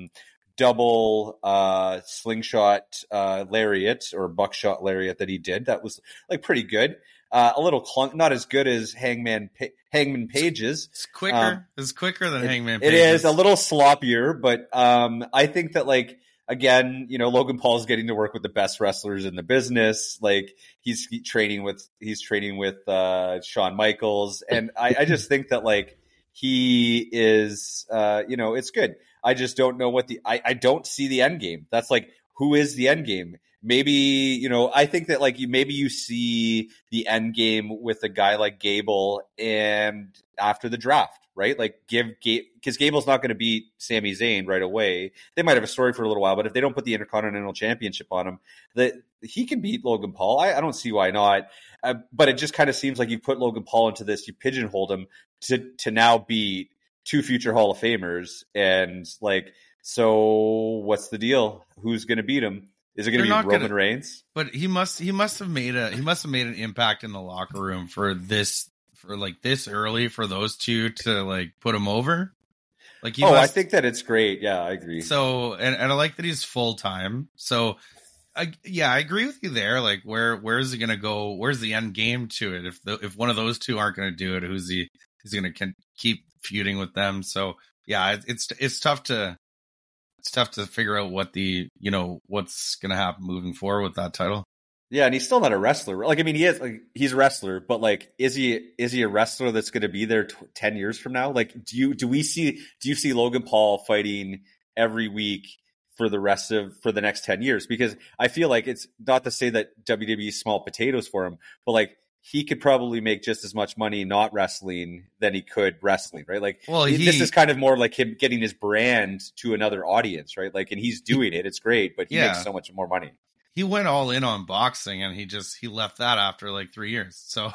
Speaker 3: double slingshot lariat or buckshot lariat that he did. That was like pretty good. A little not as good as Hangman Page's.
Speaker 2: It's quicker. It's quicker than Hangman
Speaker 3: Page's.
Speaker 2: It
Speaker 3: is a little sloppier, but I think that, like, again, you know, Logan Paul's getting to work with the best wrestlers in the business. Like, he's training with Shawn Michaels, and I just think that, like, he is, you know, it's good. I just don't know I don't see the end game. That's like, who is the end game? Maybe, you know, I think that, like, maybe you see the end game with a guy like Gable and after the draft, right? Like, because Gable's not going to beat Sami Zayn right away. They might have a story for a little while, but if they don't put the Intercontinental Championship on him, that he can beat Logan Paul. I don't see why not. But it just kind of seems like you put Logan Paul into this, you pigeonholed him to now beat two future Hall of Famers, and, like, so what's the deal? Who's going to beat him? Is it going to be Roman Reigns?
Speaker 2: But he must have made an impact in the locker room for this early for those two to, like, put him over. Like,
Speaker 3: I think that it's great. Yeah, I agree.
Speaker 2: So, and I like that he's full time. So, I agree with you there. Like, where's he going to go? Where's the end game to it? If one of those two aren't going to do it, who's going to keep feuding with them? So, yeah, it's tough to figure out what's going to happen moving forward with that title.
Speaker 3: Yeah, and he's still not a wrestler. Like, I mean, he's a wrestler, but, like, is he a wrestler that's going to be there 10 years from now? Like, do you see Logan Paul fighting every week for the next 10 years? Because I feel like, it's not to say that WWE is small potatoes for him, but, like, he could probably make just as much money not wrestling than he could wrestling, right? Like, this is kind of more like him getting his brand to another audience, right? Like, and he's doing it. It's great, but he makes so much more money.
Speaker 2: He went all in on boxing, and he left that after like 3 years. So,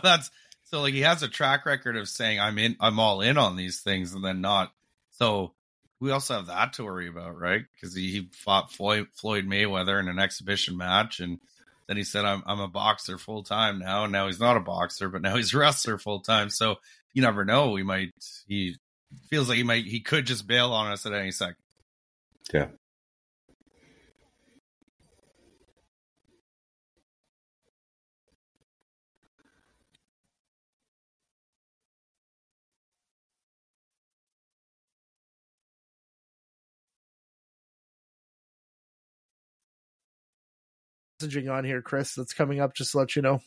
Speaker 2: so like, he has a track record of saying, I'm all in on these things, and then not. So we also have that to worry about, right? Because he fought Floyd Mayweather in an exhibition match, and then he said, I'm a boxer full time now, and now he's not a boxer, but now he's a wrestler full time. So you never know. He feels like he could just bail on us at any second.
Speaker 3: Yeah.
Speaker 1: Messaging on here, Chris, that's coming up, just to let you know.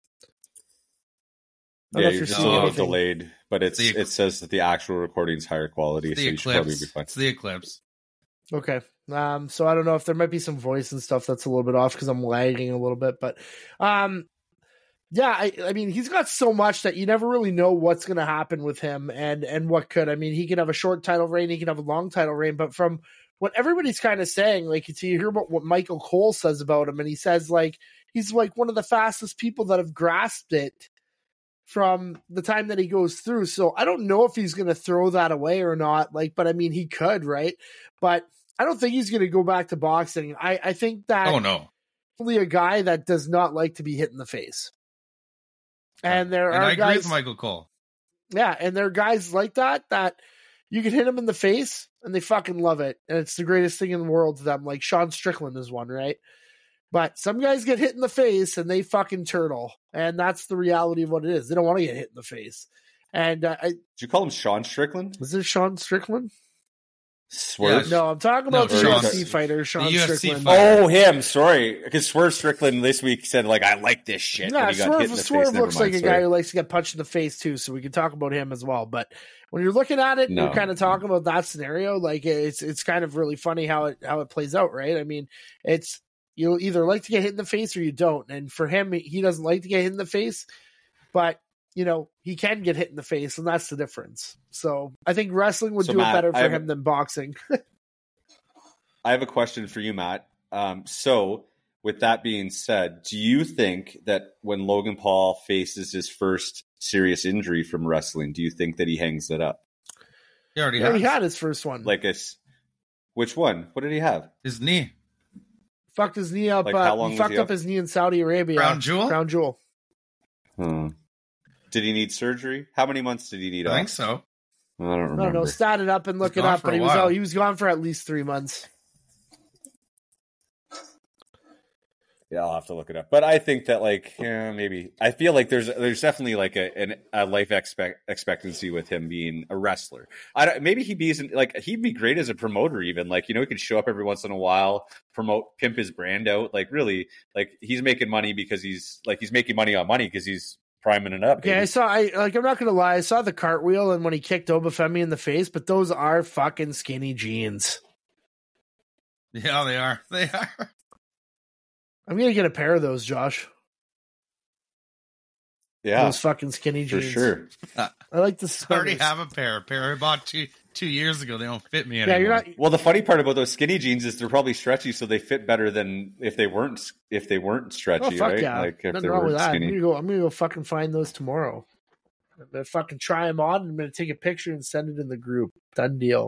Speaker 3: Yeah, you're just a little delayed, but it says that the actual recording is higher quality, so you should probably be fine.
Speaker 2: It's the Eclipse.
Speaker 1: Okay. So I don't know if there might be some voice and stuff that's a little bit off because I'm lagging a little bit, but yeah, I mean, he's got so much that you never really know what's going to happen with him and what could. I mean, he could have a short title reign, he could have a long title reign, but from what everybody's kind of saying, like, you hear about what Michael Cole says about him, and he says, like, he's like one of the fastest people that have grasped it from the time that he goes through. So I don't know if he's going to throw that away or not, like, but I mean, he could, right? But I don't think he's going to go back to boxing. I think that only a guy that does not like to be hit in the face. And I
Speaker 2: agree with Michael Cole.
Speaker 1: Yeah, and there are guys like that you can hit them in the face and they fucking love it. And it's the greatest thing in the world to them. Like Sean Strickland is one, right? But some guys get hit in the face and they fucking turtle. And that's the reality of what it is. They don't want to get hit in the face. And did
Speaker 3: you call him Sean Strickland?
Speaker 1: Was it Sean Strickland?
Speaker 3: Swerve?
Speaker 1: No, I'm talking about the UFC fighter, Sean Strickland.
Speaker 3: Fighter. Oh, him. Sorry. Because Swerve Strickland this week said, like, I like this shit.
Speaker 1: Yeah, Swerve looks like a guy who likes to get punched in the face, too, so we can talk about him as well. But when you're looking at it, and you're kind of talking about that scenario, like, it's kind of really funny how it plays out, right? I mean, it's, you either like to get hit in the face or you don't. And for him, he doesn't like to get hit in the face, but he can get hit in the face, and that's the difference. So I think wrestling would do it better for him than boxing.
Speaker 3: I have a question for you, Matt. So with that being said, do you think that when Logan Paul faces his first serious injury from wrestling, do you think that he hangs it up?
Speaker 2: He already
Speaker 1: He had his first one.
Speaker 3: Which one? What did he have?
Speaker 2: His knee.
Speaker 1: Fucked his knee up.
Speaker 3: Like, how long
Speaker 1: he
Speaker 3: was
Speaker 1: fucked
Speaker 3: he
Speaker 1: up
Speaker 3: up?
Speaker 1: his knee in Saudi Arabia.
Speaker 2: Crown Jewel?
Speaker 1: Crown Jewel.
Speaker 3: Did he need surgery? How many months did he need?
Speaker 2: I think so.
Speaker 3: I don't remember.
Speaker 1: I don't know. Stat it up and look
Speaker 2: He's
Speaker 1: it
Speaker 2: gone
Speaker 1: up.
Speaker 2: for
Speaker 1: But
Speaker 2: a
Speaker 1: he was
Speaker 2: while.
Speaker 1: out. He was gone for at least 3 months.
Speaker 3: Yeah, I'll have to look it up. But I think that, maybe I feel like there's definitely like a life expectancy with him being a wrestler. Maybe he'd be great as a promoter, even he could show up every once in a while, pimp his brand out. Really, he's making money because he's making money on money because he's priming it up.
Speaker 1: Okay, I'm not gonna lie. I saw the cartwheel and when he kicked Obafemi in the face, but those are fucking skinny jeans.
Speaker 2: Yeah, they are. They are.
Speaker 1: I'm gonna get a pair of those, Josh.
Speaker 3: Yeah,
Speaker 1: those fucking skinny
Speaker 3: for
Speaker 1: jeans.
Speaker 3: sure.
Speaker 1: I like the
Speaker 2: I
Speaker 1: suspenders.
Speaker 2: already have a pair. I bought 2 years ago. They don't fit me
Speaker 1: Yeah,
Speaker 2: anymore.
Speaker 1: you're not.
Speaker 3: Well, the funny part about those skinny jeans is they're probably stretchy, so they fit better than if they weren't stretchy,
Speaker 1: Oh fuck
Speaker 3: right?
Speaker 1: yeah!
Speaker 3: If
Speaker 1: Nothing
Speaker 3: they
Speaker 1: wrong
Speaker 3: were
Speaker 1: with that.
Speaker 3: skinny.
Speaker 1: I'm gonna go fucking find those tomorrow. I'm gonna fucking try them on. I'm gonna take a picture and send it in the group. Done deal.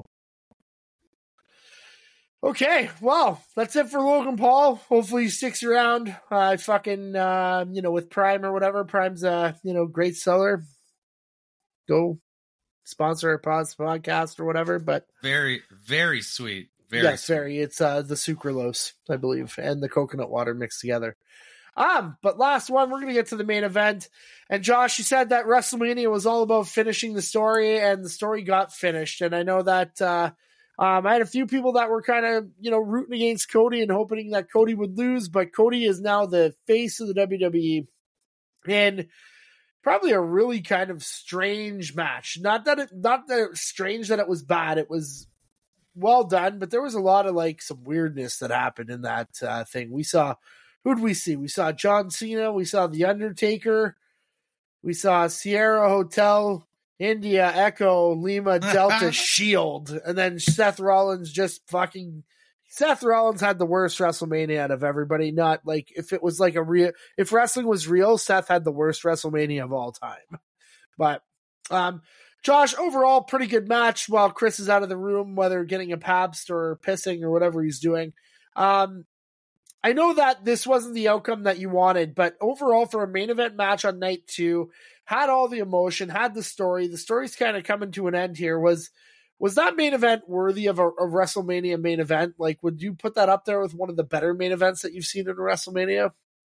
Speaker 1: Okay, well, that's it for Logan Paul. Hopefully he sticks around. With Prime or whatever. Prime's great seller. Go sponsor our podcast or whatever. But
Speaker 2: Very, very sweet.
Speaker 1: yes,
Speaker 2: Sweet.
Speaker 1: very. It's the sucralose, I believe, and the coconut water mixed together. But last one, we're gonna get to the main event. And Josh, you said that WrestleMania was all about finishing the story, and the story got finished. And I know that I had a few people that were kind of, rooting against Cody and hoping that Cody would lose, but Cody is now the face of the WWE. And probably a really kind of strange match. Not that it's strange that it was bad. It was well done, but there was a lot of some weirdness that happened in that thing. We saw, who'd we see? We saw John Cena. We saw The Undertaker. We saw Sierra Hotel, India, Echo, Lima, Delta, Shield, and then Seth Rollins Seth Rollins had the worst WrestleMania out of everybody. Not if it was if wrestling was real, Seth had the worst WrestleMania of all time. But, Josh, overall, pretty good match while Chris is out of the room, whether getting a Pabst or pissing or whatever he's doing. I know that this wasn't the outcome that you wanted, but overall for a main event match on night 2, had all the emotion, had the story. The story's kind of coming to an end here. Was that main event worthy of a WrestleMania main event? Would you put that up there with one of the better main events that you've seen in a WrestleMania?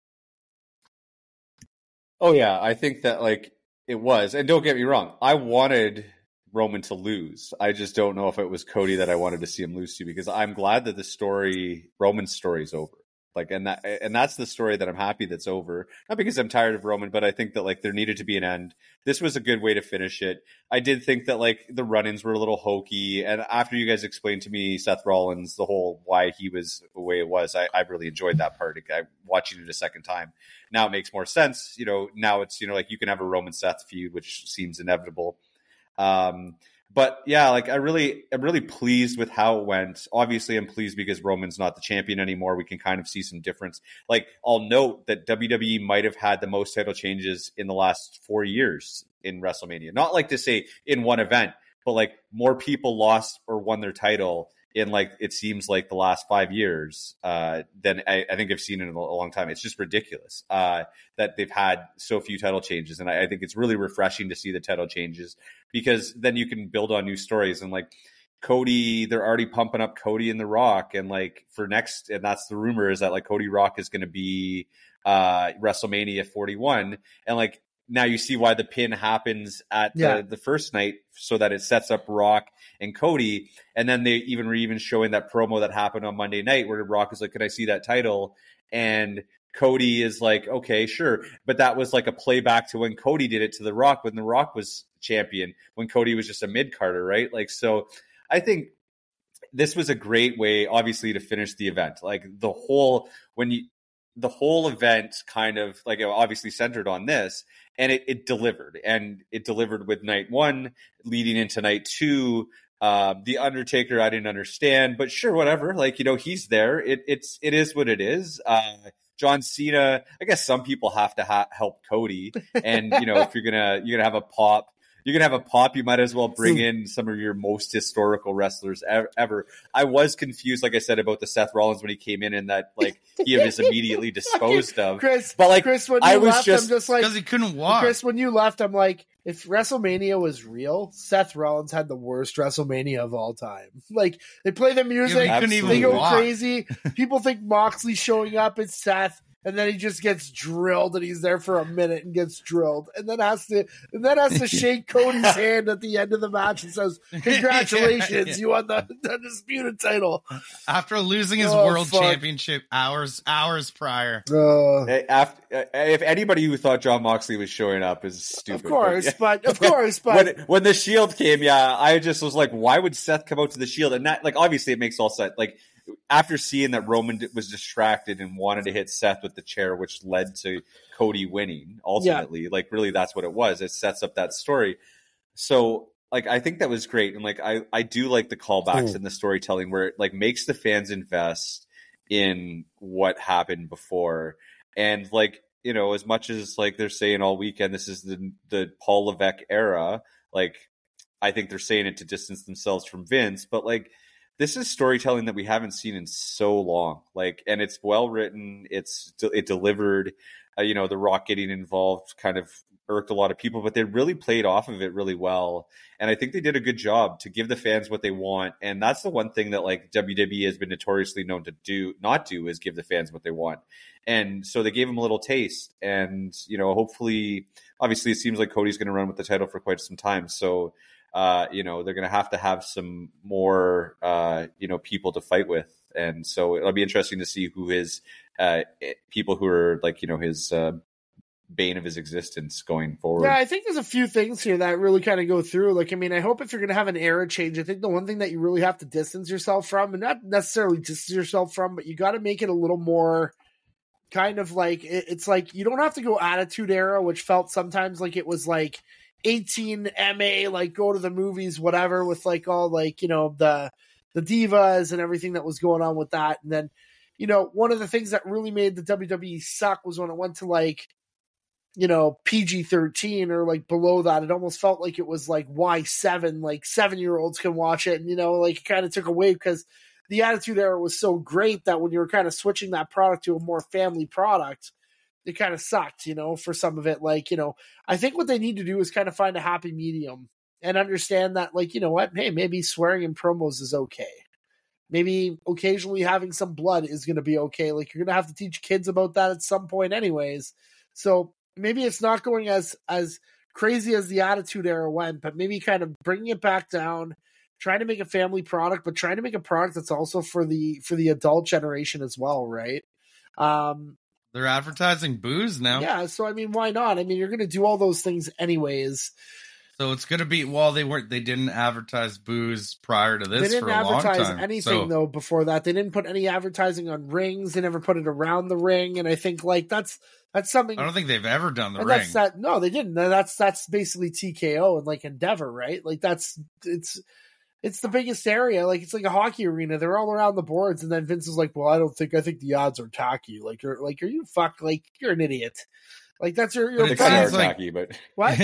Speaker 3: Oh yeah, I think that it was. And don't get me wrong, I wanted Roman to lose. I just don't know if it was Cody that I wanted to see him lose to, because I'm glad that Roman's story's over. And that's the story that I'm happy that's over. Not because I'm tired of Roman, but I think that there needed to be an end. This was a good way to finish it. I did think that the run-ins were a little hokey, and after you guys explained to me Seth Rollins, the whole why he was the way it was, I really enjoyed that part. Watching it a second time, now it makes more sense. Now it's you can have a Roman Seth feud, which seems inevitable. But yeah, I'm really pleased with how it went. Obviously, I'm pleased because Roman's not the champion anymore. We can kind of see some difference. I'll note that WWE might have had the most title changes in the last 4 years in WrestleMania. Not to say in one event, but more people lost or won their title in it seems the last 5 years than I think I've seen in a long time. It's just ridiculous that they've had so few title changes. And I think it's really refreshing to see the title changes, because then you can build on new stories. And Cody, they're already pumping up Cody and The Rock. And for next, and that's the rumor, is that Cody Rock is going to be WrestleMania 41. And now you see why the pin happens at the first night, so that it sets up Rock and Cody. And then they were even showing that promo that happened on Monday night where Rock is like, "Can I see that title?" And Cody is like, "Okay, sure." But that was a playback to when Cody did it to The Rock when The Rock was champion, when Cody was just a mid-carder, right? So I think this was a great way, obviously, to finish the event. The whole event kind of obviously centered on this, and it delivered, and it delivered with night 1 leading into night 2. The Undertaker, I didn't understand, but sure, whatever. He's there. It is what it is. John Cena. I guess some people have to help Cody, and if you're gonna have a pop. You're going to have a pop, you might as well bring in some of your most historical wrestlers ever. I was confused, like I said, about the Seth Rollins when he came in and that, like, he was immediately disposed of.
Speaker 1: Chris,
Speaker 3: but, like,
Speaker 1: Chris, when you left, I'm just like...
Speaker 2: Because he couldn't walk.
Speaker 1: Chris, when you left, I'm like, if WrestleMania was real, Seth Rollins had the worst WrestleMania of all time. Like, they play the music, they go crazy. People think Moxley showing up, it's Seth. And then he just gets drilled, and he's there for a minute and gets drilled, and then has to shake Cody's hand at the end of the match and says, "Congratulations, you won the Undisputed title."
Speaker 2: After losing his world championship hours prior.
Speaker 3: If anybody who thought Jon Moxley was showing up is stupid.
Speaker 1: Of course, but
Speaker 3: when the Shield came, I just was like, why would Seth come out to the Shield? And that, like, obviously it makes all sense. Like, after seeing that Roman was distracted and wanted to hit Seth with the chair, which led to Cody winning ultimately, like, really that's what it was. It sets up that story. So, like, I think that was great. And, like, I do like the callbacks and the storytelling where it, like, makes the fans invest in what happened before. And, like, as much as, like, they're saying all weekend, this is the Paul Levesque era, like, I think they're saying it to distance themselves from Vince, but, like, this is storytelling that we haven't seen in so long, like, and it's well written. It delivered. The Rock getting involved kind of irked a lot of people, but they really played off of it really well. And I think they did a good job to give the fans what they want. And that's the one thing that, like, WWE has been notoriously known to not do is give the fans what they want. And so they gave them a little taste. And hopefully, obviously, it seems like Cody's going to run with the title for quite some time. So. They're going to have some more, people to fight with. And so it'll be interesting to see who his people who are, like, his bane of his existence going forward.
Speaker 1: Yeah, I think there's a few things here that really kind of go through. Like, I mean, I hope if you're going to have an era change, I think the one thing that you really have to distance yourself from, and not necessarily distance yourself from, but you got to make it a little more kind of like, it's like, you don't have to go Attitude Era, which felt sometimes like it was like, 18 MA, like, go to the movies, whatever, with, like, all, like, the divas and everything that was going on with that. And then, one of the things that really made the WWE suck was when it went to, like, PG-13 or, like, below that. It almost felt like it was, like, Y7, like, 7-year-olds can watch it. And, like, it kind of took away because the Attitude Era was so great that when you were kind of switching that product to a more family product, it kind of sucked, for some of it. Like, I think what they need to do is kind of find a happy medium and understand that, like, what? Hey, maybe swearing in promos is okay. Maybe occasionally having some blood is going to be okay. Like, you're going to have to teach kids about that at some point anyways. So maybe it's not going as crazy as the Attitude Era went, but maybe kind of bringing it back down, trying to make a family product, but trying to make a product that's also for the adult generation as well, right?
Speaker 2: They're advertising booze now.
Speaker 1: Yeah, so I mean, why not? I mean, you're going to do all those things anyways.
Speaker 2: So it's going to be, they didn't advertise booze prior to this for a long time.
Speaker 1: They didn't advertise anything, though, before that. They didn't put any advertising on rings. They never put it around the ring. And I think, like, that's something.
Speaker 2: I don't think they've ever done the ring.
Speaker 1: No, they didn't. That's basically TKO and, like, Endeavor, right? Like, it's the biggest area. Like, it's like a hockey arena. They're all around the boards. And then Vince is like, well, I think the odds are tacky. Like, are you you're an idiot. Like, that's your
Speaker 3: they are tacky, but
Speaker 1: what?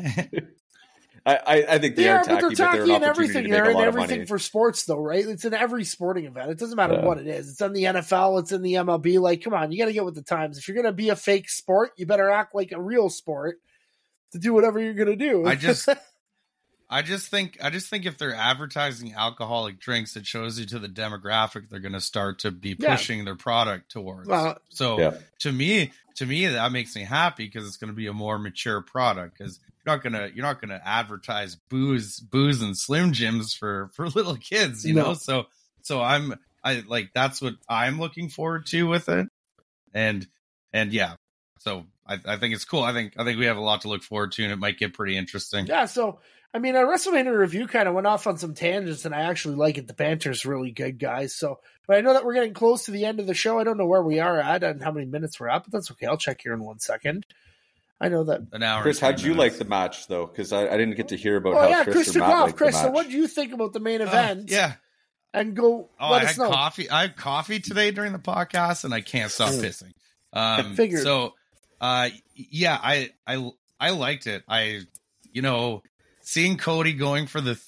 Speaker 3: I think they are tacky,
Speaker 1: but they're tacky in everything. They're in everything
Speaker 3: money.
Speaker 1: For sports, though, right? It's in every sporting event. It doesn't matter what it is. It's in the NFL. It's in the MLB. Like, come on, you got to get with the times. If you're going to be a fake sport, you better act like a real sport to do whatever you're going to do.
Speaker 2: I just think if they're advertising alcoholic drinks, it shows you to the demographic they're going to start to be pushing their product towards. To me, that makes me happy because it's going to be a more mature product. Because you're not gonna advertise booze and Slim Jims for little kids, you know. So I like that's what I'm looking forward to with it, and yeah. So I think it's cool. I think we have a lot to look forward to, and it might get pretty interesting.
Speaker 1: Yeah. So I mean, our WrestleMania review kind of went off on some tangents, and I actually like it. The banter's really good, guys. So, but I know that we're getting close to the end of the show. I don't know where we are at and how many minutes we're at, but that's okay. I'll check here in 1 second. I know that.
Speaker 2: An hour.
Speaker 3: Chris, how'd you like the match, though? Because I didn't get to hear about how Chris or Matt liked the match.
Speaker 1: So what do you think about the main event?
Speaker 2: Yeah.
Speaker 1: And go let us know.
Speaker 2: I had coffee today during the podcast, and I can't stop pissing.
Speaker 1: Figured.
Speaker 2: So, yeah, I liked it. Seeing Cody going for his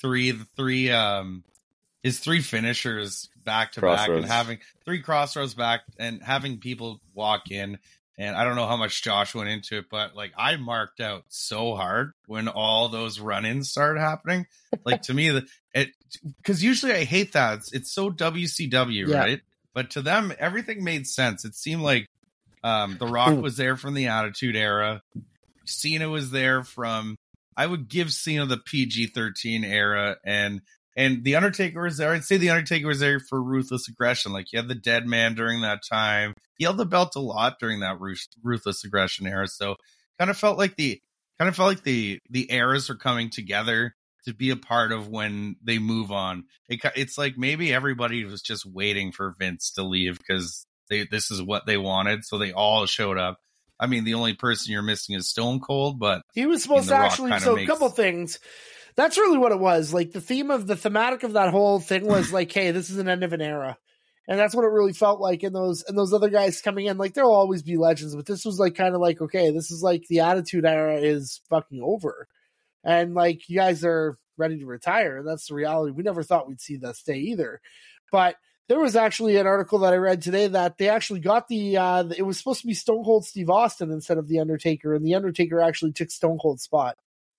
Speaker 2: three finishers back to back and having 3 crossroads back and having people walk in. And I don't know how much Josh went into it, but like I marked out so hard when all those run-ins started happening. Like to me, because usually I hate that. It's so WCW, right? But to them, everything made sense. It seemed like The Rock was there from the Attitude Era. Cena was there from, I would give Cena the PG-13 era, and The Undertaker was there. I'd say The Undertaker was there for Ruthless Aggression. Like, you had the Dead Man during that time. He held the belt a lot during that Ruthless Aggression era. So kind of felt like the eras are coming together to be a part of when they move on. It's like maybe everybody was just waiting for Vince to leave because this is what they wanted. So they all showed up. I mean, the only person you're missing is Stone Cold, but
Speaker 1: he was supposed to actually. So a couple things. That's really what it was. Like the thematic of that whole thing was like, hey, this is an end of an era. And that's what it really felt like. And those other guys coming in, like there'll always be legends, but this was like kind of like, okay, this is like the Attitude Era is fucking over. And like you guys are ready to retire. And that's the reality. We never thought we'd see that stay either. But there was actually an article that I read today that they actually got it was supposed to be Stone Cold Steve Austin instead of The Undertaker. And The Undertaker actually took Stone Cold's spot.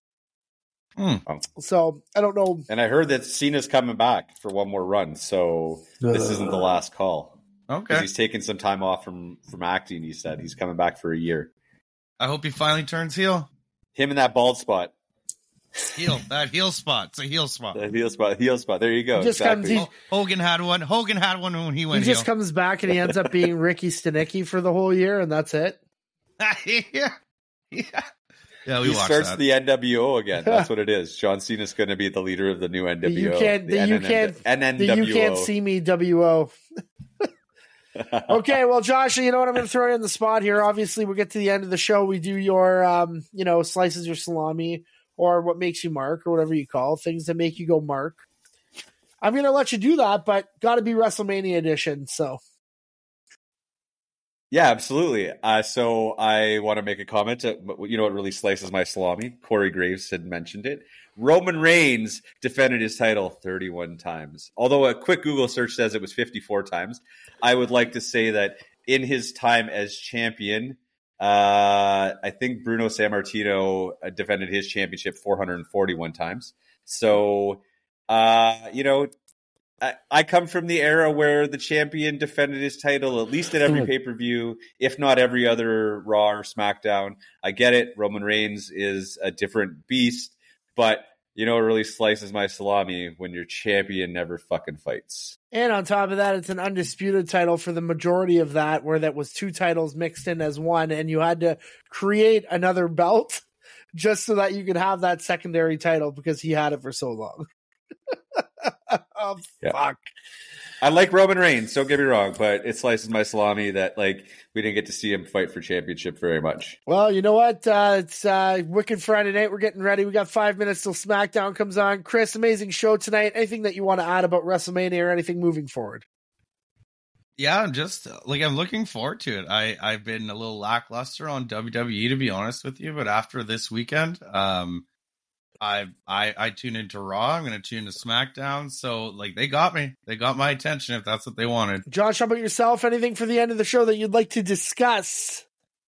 Speaker 1: So I don't know.
Speaker 3: And I heard that Cena's coming back for one more run. So this isn't the last call.
Speaker 2: Okay.
Speaker 3: He's taking some time off from acting. He said he's coming back for a year.
Speaker 2: I hope he finally turns heel.
Speaker 3: Him in that bald spot.
Speaker 2: That heel spot. It's a heel spot.
Speaker 3: The heel spot. There you go.
Speaker 2: Hogan had one. Hogan had one when he went heel.
Speaker 1: He just comes back and he ends up being Ricky Stenicki for the whole year, and that's it.
Speaker 2: Yeah,
Speaker 3: he starts the NWO again. That's what it is. John Cena's going to be the leader of the new NWO. You
Speaker 1: can't see me, WO. Okay, well, Josh, you know what? I'm going to throw you in the spot here. Obviously, we get to the end of the show. We do your, slices your salami or what makes you mark or whatever you call things that make you go mark. I'm going to let you do that, but got to be WrestleMania edition. So.
Speaker 3: Yeah, absolutely. So I want to make a comment. You know what really slices my salami? Corey Graves had mentioned it. Roman Reigns defended his title 31 times. Although a quick Google search says it was 54 times. I would like to say that in his time as champion, I think Bruno Sammartino defended his championship 441 times. So, I come from the era where the champion defended his title at least at every pay-per-view, if not every other Raw or SmackDown. I get it. Roman Reigns is a different beast, but you know, it really slices my salami when your champion never fucking fights.
Speaker 1: And on top of that, it's an undisputed title for the majority of that, where that was 2 titles mixed in as one, and you had to create another belt just so that you could have that secondary title because he had it for so long. Oh, fuck.
Speaker 3: I like Roman Reigns, don't get me wrong, but it slices my salami that like we didn't get to see him fight for championship very much.
Speaker 1: Well, you know what? It's Wicked Friday night. We're getting ready. We got 5 minutes till SmackDown comes on. Chris, amazing show tonight. Anything that you want to add about WrestleMania or anything moving forward?
Speaker 2: Yeah, I'm looking forward to it. I've been a little lackluster on WWE, to be honest with you, but after this weekend, I tune into Raw. I'm going to tune to SmackDown. So, like, they got me. They got my attention if that's what they wanted.
Speaker 1: Josh, how about yourself? Anything for the end of the show that you'd like to discuss?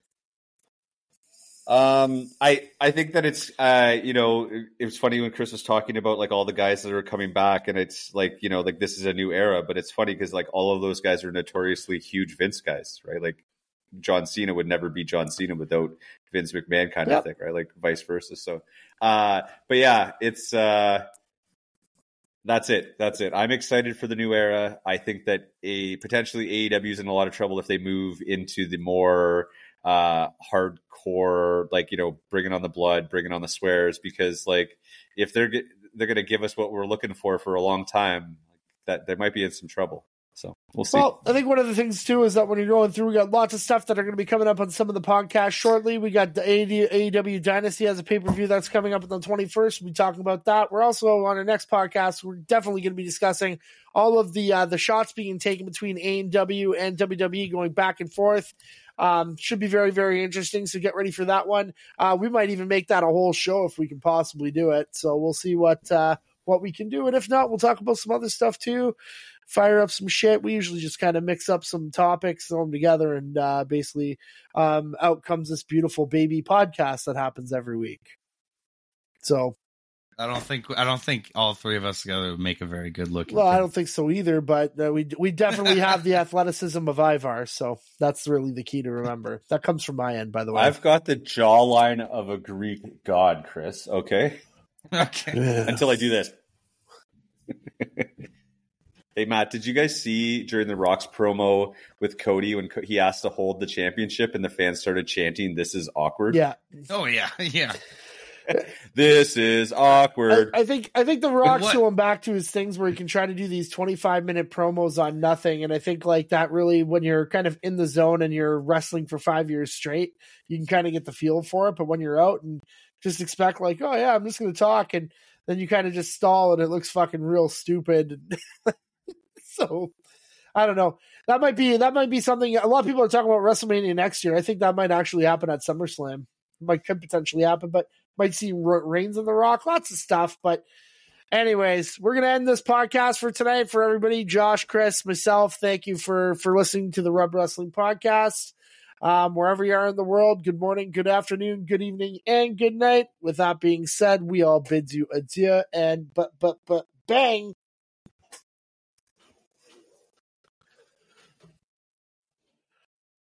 Speaker 3: I think that it's, it was funny when Chris was talking about, like, all the guys that are coming back, and it's, like, you know, like, this is a new era. But it's funny because, like, all of those guys are notoriously huge Vince guys, right? Like, John Cena would never be John Cena without Vince McMahon kind of thing, right? Like vice versa. So, but yeah, it's, that's it. I'm excited for the new era. I think that potentially AEW is in a lot of trouble if they move into the more, hardcore, like, you know, bringing on the blood, bringing on the swears, because like, if they're going to give us what we're looking for a long time, that they might be in some trouble. So we'll see. Well,
Speaker 1: I think one of the things too is that when you're going through, we got lots of stuff that are going to be coming up on some of the podcasts shortly. We got the AEW Dynasty has a pay-per-view that's coming up on the 21st. We'll be talking about that. We're also on our next podcast. We're definitely going to be discussing all of the shots being taken between AEW and WWE going back and forth. Should be very, very interesting. So get ready for that one. We might even make that a whole show if we can possibly do it. So we'll see what we can do. And if not, we'll talk about some other stuff too. Fire up some shit. We usually just kind of mix up some topics, throw them together, and basically out comes this beautiful baby podcast that happens every week. So
Speaker 2: I don't think all three of us together would make a very good looking.
Speaker 1: Well, I don't think so either, but we definitely have the athleticism of Ivar, so that's really the key to remember. That comes from my end, by the way.
Speaker 3: I've got the jawline of a Greek god, Chris. Okay.
Speaker 2: Okay.
Speaker 3: Until I do this. Hey, Matt, did you guys see during the Rocks promo with Cody when he asked to hold the championship and the fans started chanting, "This is awkward"?
Speaker 1: Yeah.
Speaker 2: Oh yeah, yeah.
Speaker 3: This is awkward.
Speaker 1: I think the Rock's going back to his things where he can try to do these 25-minute promos on nothing, and I think like that really, when you're kind of in the zone and you're wrestling for 5 years straight, you can kind of get the feel for it. But when you're out and just expect like, oh yeah, I'm just going to talk, and then you kind of just stall and it looks fucking real stupid. So I don't know. That might be something. A lot of people are talking about WrestleMania next year. I think that might actually happen at SummerSlam. Could potentially happen, but might see Reigns in the Rock. Lots of stuff. But anyways, we're going to end this podcast for tonight. For everybody, Josh, Chris, myself, thank you for listening to the Rub Wrestling Podcast. Wherever you are in the world, good morning, good afternoon, good evening, and good night. With that being said, we all bid you adieu and but bang.